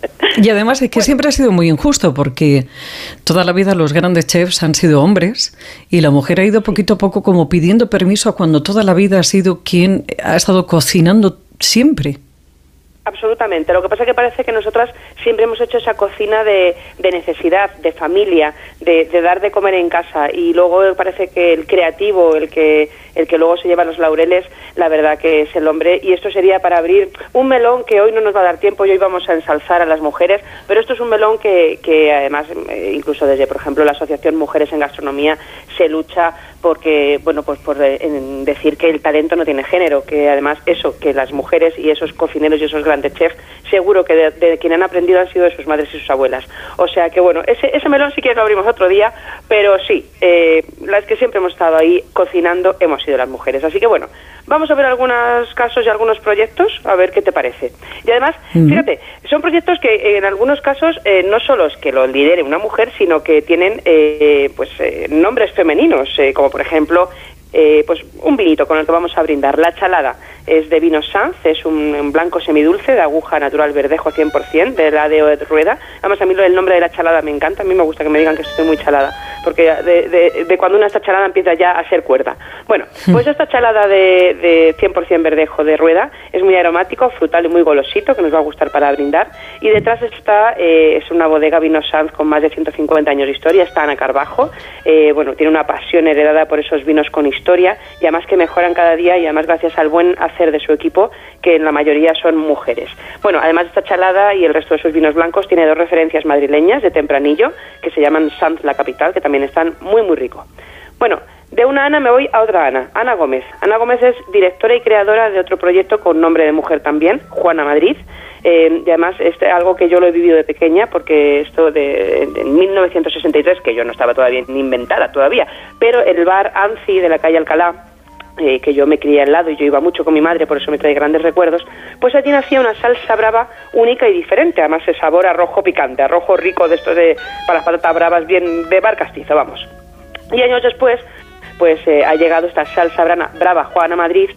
Y además es que siempre ha sido muy injusto, porque toda la vida los grandes chefs han sido hombres, y la mujer ha ido poquito a poco como pidiendo permiso cuando toda la vida ha sido quien ha estado cocinando siempre. Absolutamente. Lo que pasa es que parece que nosotras siempre hemos hecho esa cocina de, de necesidad, de familia, de, de dar de comer en casa, y luego parece que el creativo, el que el que luego se lleva los laureles, la verdad que es el hombre, y esto sería para abrir un melón que hoy no nos va a dar tiempo, y hoy vamos a ensalzar a las mujeres, pero esto es un melón que, que además, incluso desde, por ejemplo, la Asociación Mujeres en Gastronomía, se lucha porque, bueno, pues por en decir que el talento no tiene género, que además eso, que las mujeres y esos cocineros y esos grandes chefs, seguro que de, de quien han aprendido han sido de sus madres y sus abuelas. O sea que, bueno, ese, ese melón sí que lo abrimos otro día, pero sí, eh, las que siempre hemos estado ahí cocinando hemos sido las mujeres. Así que, bueno, vamos a ver algunos casos y algunos proyectos, a ver qué te parece. Y además, uh-huh. fíjate, son proyectos que en algunos casos eh, no solo es que lo lidere una mujer, sino que tienen eh, pues eh, nombres femeninos, eh, como por ejemplo... Eh, pues un vinito con el que vamos a brindar. La Chalada es de Vino Sanz, es un, un blanco semidulce de aguja natural verdejo cien por ciento, de la de Rueda. Además, a mí el nombre de la chalada me encanta, a mí me gusta que me digan que estoy muy chalada, porque de, de, de cuando una está chalada empieza ya a ser cuerda. Bueno, pues esta chalada de, de cien por ciento verdejo de Rueda es muy aromático, frutal y muy golosito, que nos va a gustar para brindar. Y detrás está, eh, es una bodega Vino Sanz con más de ciento cincuenta años de historia, está Ana Carbajo, eh, bueno, tiene una pasión heredada por esos vinos con historia, y además que mejoran cada día, y además gracias al buen hacer de su equipo, que en la mayoría son mujeres. Bueno, además de esta chalada y el resto de sus vinos blancos, tiene dos referencias madrileñas de tempranillo, que se llaman Sanz la Capital, que también están muy muy ricos. Bueno, de una Ana me voy a otra Ana, Ana Gómez. Ana Gómez es directora y creadora de otro proyecto con nombre de mujer también, Juana Madrid. Eh, y además es algo que yo lo he vivido de pequeña, porque esto de, de mil novecientos sesenta y tres, que yo no estaba todavía ni inventada todavía, pero el bar Anzi de la calle Alcalá, eh, que yo me crié al lado y yo iba mucho con mi madre, por eso me trae grandes recuerdos, pues allí nacía una salsa brava única y diferente, además de sabor a rojo picante, a rojo rico de estos de, para las patatas bravas, bien de bar castizo, vamos. Y años después, pues eh, ha llegado esta salsa brana, brava Juana Madrid,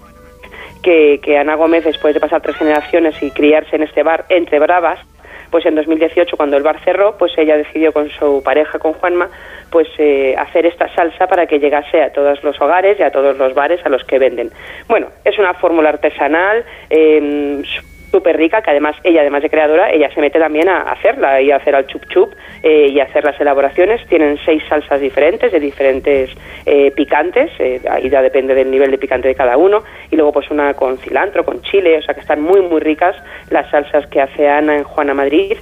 que, que Ana Gómez, después de pasar tres generaciones y criarse en este bar entre bravas, pues en dos mil dieciocho, cuando el bar cerró, pues ella decidió con su pareja, con Juanma, pues eh, hacer esta salsa para que llegase a todos los hogares y a todos los bares a los que venden. Bueno, es una fórmula artesanal, eh, súper rica, que además ella, además de creadora, ella se mete también a hacerla y a hacer al chup chup eh, y a hacer las elaboraciones. Tienen seis salsas diferentes, de diferentes eh, picantes, eh, ahí ya depende del nivel de picante de cada uno, y luego pues una con cilantro, con chile, o sea que están muy muy ricas las salsas que hace Ana en Juana Madrid.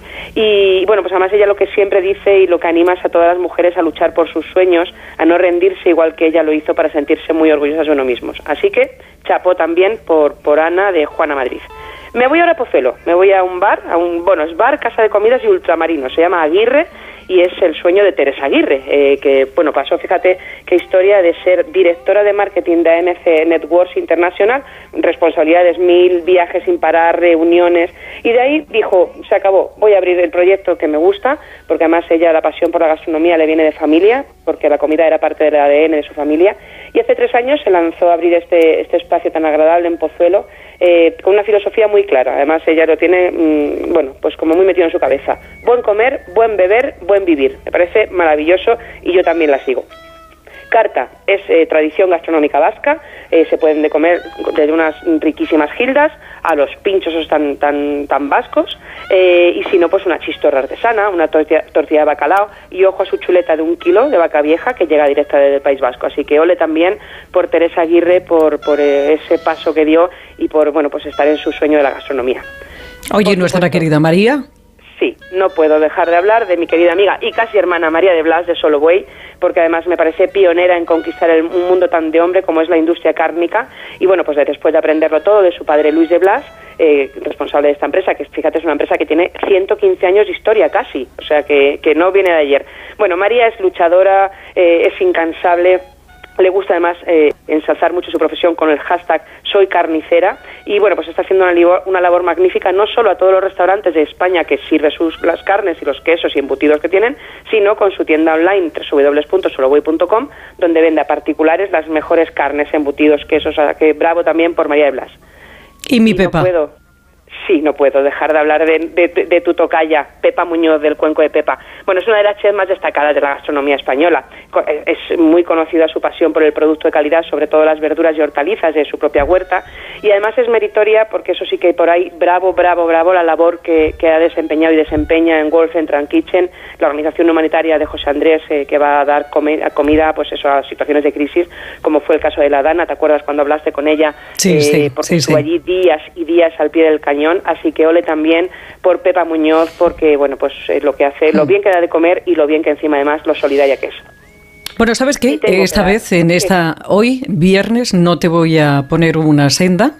Y bueno, pues además ella lo que siempre dice y lo que anima es a todas las mujeres a luchar por sus sueños, a no rendirse igual que ella lo hizo, para sentirse muy orgullosas de uno mismos. Así que chapó también por, por Ana de Juana Madrid. Me voy ahora a Pozuelo, me voy a un bar, a un bueno, es bar, casa de comidas y ultramarinos, se llama Aguirre y es el sueño de Teresa Aguirre, eh, que bueno, pasó, fíjate qué historia, de ser directora de marketing de A M C Networks International, responsabilidades mil, viajes sin parar, reuniones, y de ahí dijo, se acabó, voy a abrir el proyecto que me gusta, porque además ella, la pasión por la gastronomía le viene de familia, porque la comida era parte del A D N de su familia, y hace tres años se lanzó a abrir este, este espacio tan agradable en Pozuelo, eh, con una filosofía muy clara. Además ella lo tiene, mmm, bueno, pues como muy metido en su cabeza. Buen comer, buen beber, buen vivir. Me parece maravilloso y yo también la sigo. Carta es eh, tradición gastronómica vasca, eh, se pueden de comer desde unas riquísimas gildas a los pinchos esos tan tan tan vascos, eh, y si no, pues una chistorra artesana, una tortilla, tortilla de bacalao, y ojo a su chuleta de un kilo de vaca vieja que llega directa desde el País Vasco. Así que ole también por Teresa Aguirre, por por eh, ese paso que dio y por, bueno, pues estar en su sueño de la gastronomía. Oye, nuestra querida María. Sí, no puedo dejar de hablar de mi querida amiga y casi hermana María de Blas de Soloway, porque además me parece pionera en conquistar el, un mundo tan de hombre como es la industria cárnica. Y bueno, pues después de aprenderlo todo de su padre Luis de Blas, eh, responsable de esta empresa, que fíjate es una empresa que tiene ciento quince años de historia casi, o sea que, que no viene de ayer. Bueno, María es luchadora, eh, es incansable. Le gusta además eh, ensalzar mucho su profesión con el hashtag Soy Carnicera, y bueno, pues está haciendo una, libor, una labor magnífica no solo a todos los restaurantes de España que sirve sus, las carnes y los quesos y embutidos que tienen, sino con su tienda online doble u doble u doble u punto soloway punto com, donde vende a particulares las mejores carnes, embutidos, quesos. O sea, que bravo también por María de Blas. ¿Y mi y Pepa? No puedo. Sí, no puedo dejar de hablar de, de, de tu tocaya, Pepa Muñoz, del Cuenco de Pepa. Bueno, es una de las chefs más destacadas de la gastronomía española. Es muy conocida su pasión por el producto de calidad, sobre todo las verduras y hortalizas de su propia huerta. Y además es meritoria, porque eso sí que por ahí, bravo, bravo, bravo, la labor que, que ha desempeñado y desempeña en Wolf Central Kitchen, la organización humanitaria de José Andrés, eh, que va a dar comi- a comida pues eso, a situaciones de crisis, como fue el caso de la Dana. ¿Te acuerdas cuando hablaste con ella? Sí, eh, sí, porque sí, estuvo sí. allí días y días al pie del cañón. Así que ole también por Pepa Muñoz, porque bueno, pues es lo que hace, lo bien que da de comer y lo bien que encima además lo solidaria que es. Bueno, ¿sabes qué? tengo Esta que vez, en esta, hoy, viernes, no te voy a poner una senda,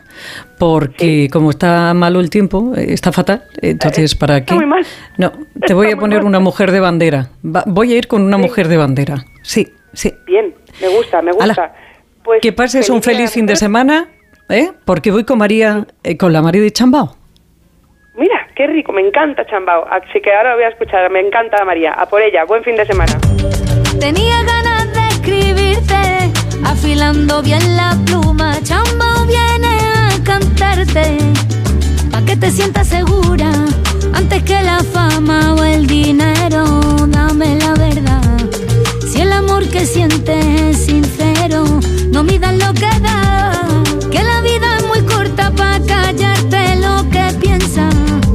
porque sí. como está malo el tiempo, está fatal, entonces, ¿para qué? Está muy mal. No, te voy a poner una mujer de bandera. Va, voy a ir con una sí. mujer de bandera. Sí, sí. Bien, me gusta, me gusta. Ala, pues, que pases un feliz fin de semana, ¿eh? Porque voy con María, eh, con la María de Chambao. Mira, qué rico, me encanta Chambao, así que ahora lo voy a escuchar, me encanta María, a por ella, buen fin de semana. Tenía ganas de escribirte, afilando bien la pluma, Chambao viene a cantarte, pa' que te sientas segura, antes que la fama o el dinero, dame la verdad, si el amor que sientes es sincero, no midas lo que da, que la vida es muy corta pa' callarte lo que piensas,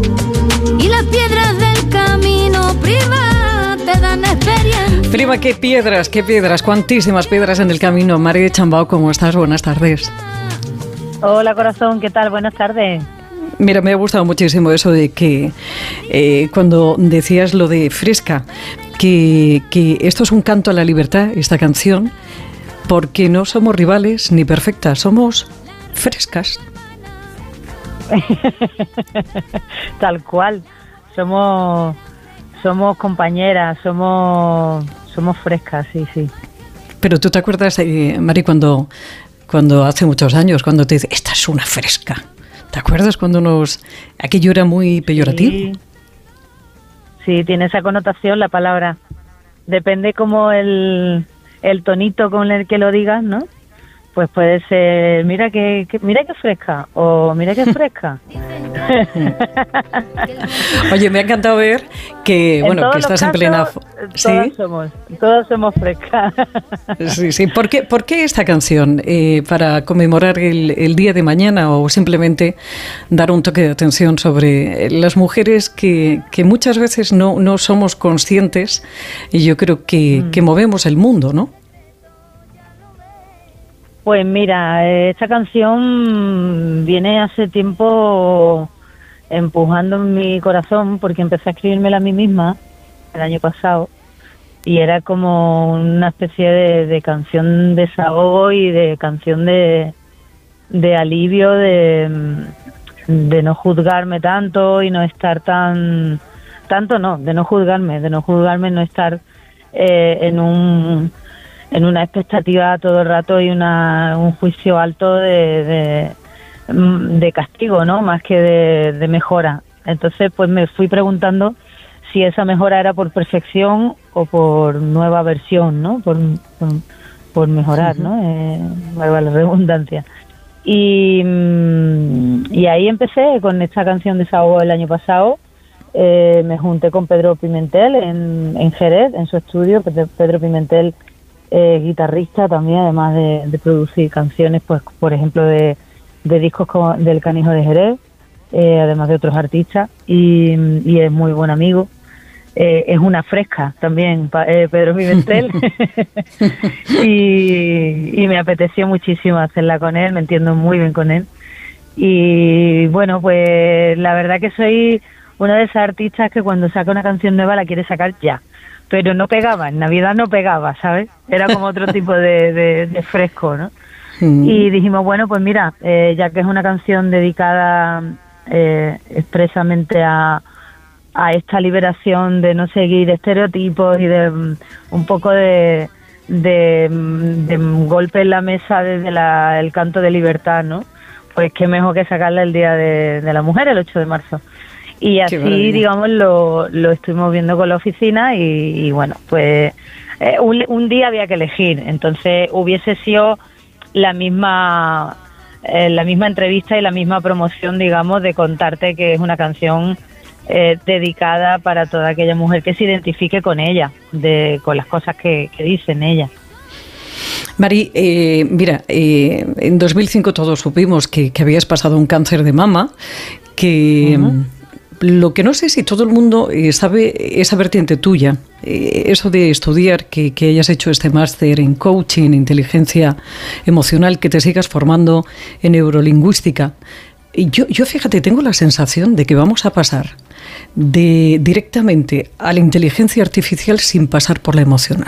y las piedras del camino prima te dan experiencia. Prima, qué piedras, qué piedras, cuantísimas piedras en el camino. María de Chambao, ¿cómo estás? Buenas tardes. Hola, corazón, ¿qué tal? Buenas tardes. Mira, me ha gustado muchísimo eso de que eh, cuando decías lo de fresca, que, que esto es un canto a la libertad, esta canción, porque no somos rivales ni perfectas, somos frescas. Tal cual, somos somos compañeras, somos somos frescas, sí, sí. Pero tú te acuerdas, eh, Mari, cuando cuando hace muchos años, cuando te dice, esta es una fresca. ¿Te acuerdas cuando nos aquello era muy peyorativo? Sí, sí, tiene esa connotación la palabra. Depende como el el tonito con el que lo digas, ¿no? Pues puede ser, mira que, que mira que fresca, o mira que fresca. Oye, me ha encantado ver que, En bueno, todos que estás los en plena... casos, ¿Sí? Todos somos, todos somos frescas. Sí, sí. ¿Por qué, por qué esta canción? Eh, ¿Para conmemorar el, el día de mañana o simplemente dar un toque de atención sobre las mujeres que, que muchas veces no, no somos conscientes y yo creo que, Mm. que movemos el mundo, ¿no? Pues mira, esta canción viene hace tiempo empujando en mi corazón porque empecé a escribírmela a mí misma el año pasado y era como una especie de, de canción de desahogo y de canción de, de alivio, de, de no juzgarme tanto y no estar tan... Tanto no, de no juzgarme, de no juzgarme, no estar eh, en un... en una expectativa todo el rato y una, un juicio alto de, de, de castigo, ¿no? Más que de, de mejora. Entonces, pues me fui preguntando si esa mejora era por perfección o por nueva versión, ¿no? Por, por, por mejorar, ¿no? Eh, valga la redundancia. Y, y ahí empecé con esta canción de Desahogo el año pasado. Eh, me junté con Pedro Pimentel en, en Jerez, en su estudio. Pedro, Pedro Pimentel, Eh, guitarrista también, además de, de producir canciones, pues por ejemplo de, de discos como del Canijo de Jerez, eh, además de otros artistas, y, y es muy buen amigo. Eh, es una fresca también, pa, eh, Pedro Pimentel, y, y me apeteció muchísimo hacerla con él, me entiendo muy bien con él. Y bueno, pues la verdad que soy una de esas artistas que cuando saca una canción nueva la quiere sacar ya. Pero no pegaba, en Navidad no pegaba, ¿sabes? Era como otro tipo de, de, de fresco, ¿no? Mm. Y dijimos, bueno, pues mira, eh, ya que es una canción dedicada eh, expresamente a, a esta liberación de no seguir estereotipos y de um, un poco de, de, de golpe en la mesa desde la, el canto de libertad, ¿no? Pues qué mejor que sacarla el Día de, de la Mujer, el ocho de marzo. Y así, digamos, lo, lo estuvimos viendo con la oficina y, y bueno, pues eh, un, un día había que elegir. Entonces hubiese sido la misma eh, la misma entrevista y la misma promoción, digamos, de contarte que es una canción eh, dedicada para toda aquella mujer que se identifique con ella, de con las cosas que, que dicen ella. Mari, eh, mira, eh, en dos mil cinco todos supimos que, que habías pasado un cáncer de mama, que... Uh-huh. Lo que no sé si todo el mundo eh, sabe esa vertiente tuya, eh, eso de estudiar, que, que hayas hecho este máster en coaching, inteligencia emocional, que te sigas formando en neurolingüística. Y yo, yo, fíjate, tengo la sensación de que vamos a pasar de directamente a la inteligencia artificial sin pasar por la emocional.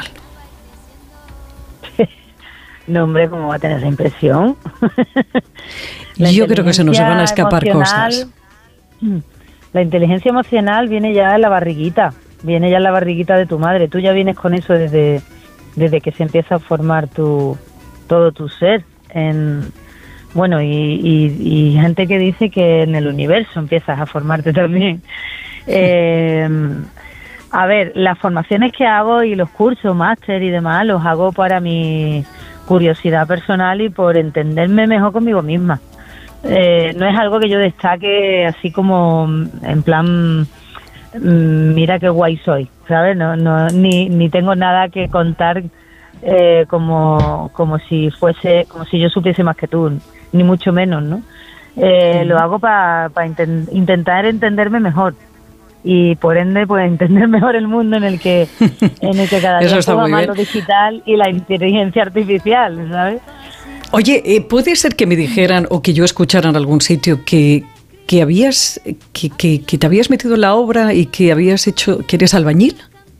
No, hombre, ¿cómo va a tener esa impresión? Yo creo que se nos van a escapar cosas. La inteligencia emocional viene ya en la barriguita, viene ya en la barriguita de tu madre. Tú ya vienes con eso desde, desde que se empieza a formar tu todo tu ser. En, bueno, y, y, y gente que dice que en el universo empiezas a formarte también. Eh, a ver, las formaciones que hago y los cursos, máster y demás, los hago para mi curiosidad personal y por entenderme mejor conmigo misma. Eh, no es algo que yo destaque así como en plan mira qué guay soy, ¿sabes? No, no, ni, ni tengo nada que contar eh, como, como si fuese, como si yo supiese más que tú, ni mucho menos, ¿no? Eh, lo hago para pa intent, intentar entenderme mejor y por ende pues entender mejor el mundo en el que en el que cada día juega más lo digital y la inteligencia artificial, ¿sabes? Oye, eh, ¿puede ser que me dijeran o que yo escuchara en algún sitio que, que habías que, que, que te habías metido en la obra y que habías hecho, que eres albañil?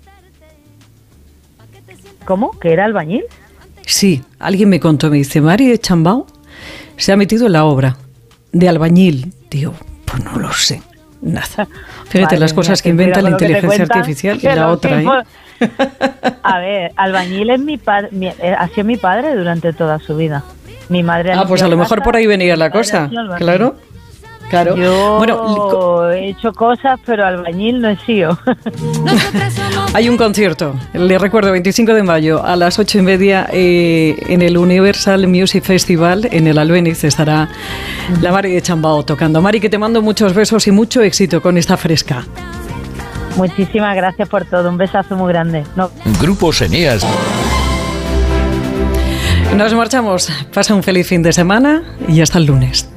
¿Cómo? ¿Que era albañil? Sí, alguien me contó, me dice, Mari de Chambao se ha metido en la obra de albañil. Digo, pues no lo sé, nada. Fíjate, Madre las cosas mía, que inventa la inteligencia artificial y la otra, ¿eh? A ver, albañil es mi padre, ha sido mi padre durante toda su vida. Mi madre. Ah, pues a lo mejor por ahí venía la cosa, claro. Claro. Yo bueno, he hecho cosas, pero albañil no he sido. hay un concierto, le recuerdo, veinticinco de mayo a las ocho y media eh, en el Universal Music Festival, en el Albéniz estará la Mari de Chambao tocando. Mari, que te mando muchos besos y mucho éxito con esta fresca. Muchísimas gracias por todo, un besazo muy grande. No. Grupos Eneas. Nos marchamos, pasa un feliz fin de semana y hasta el lunes.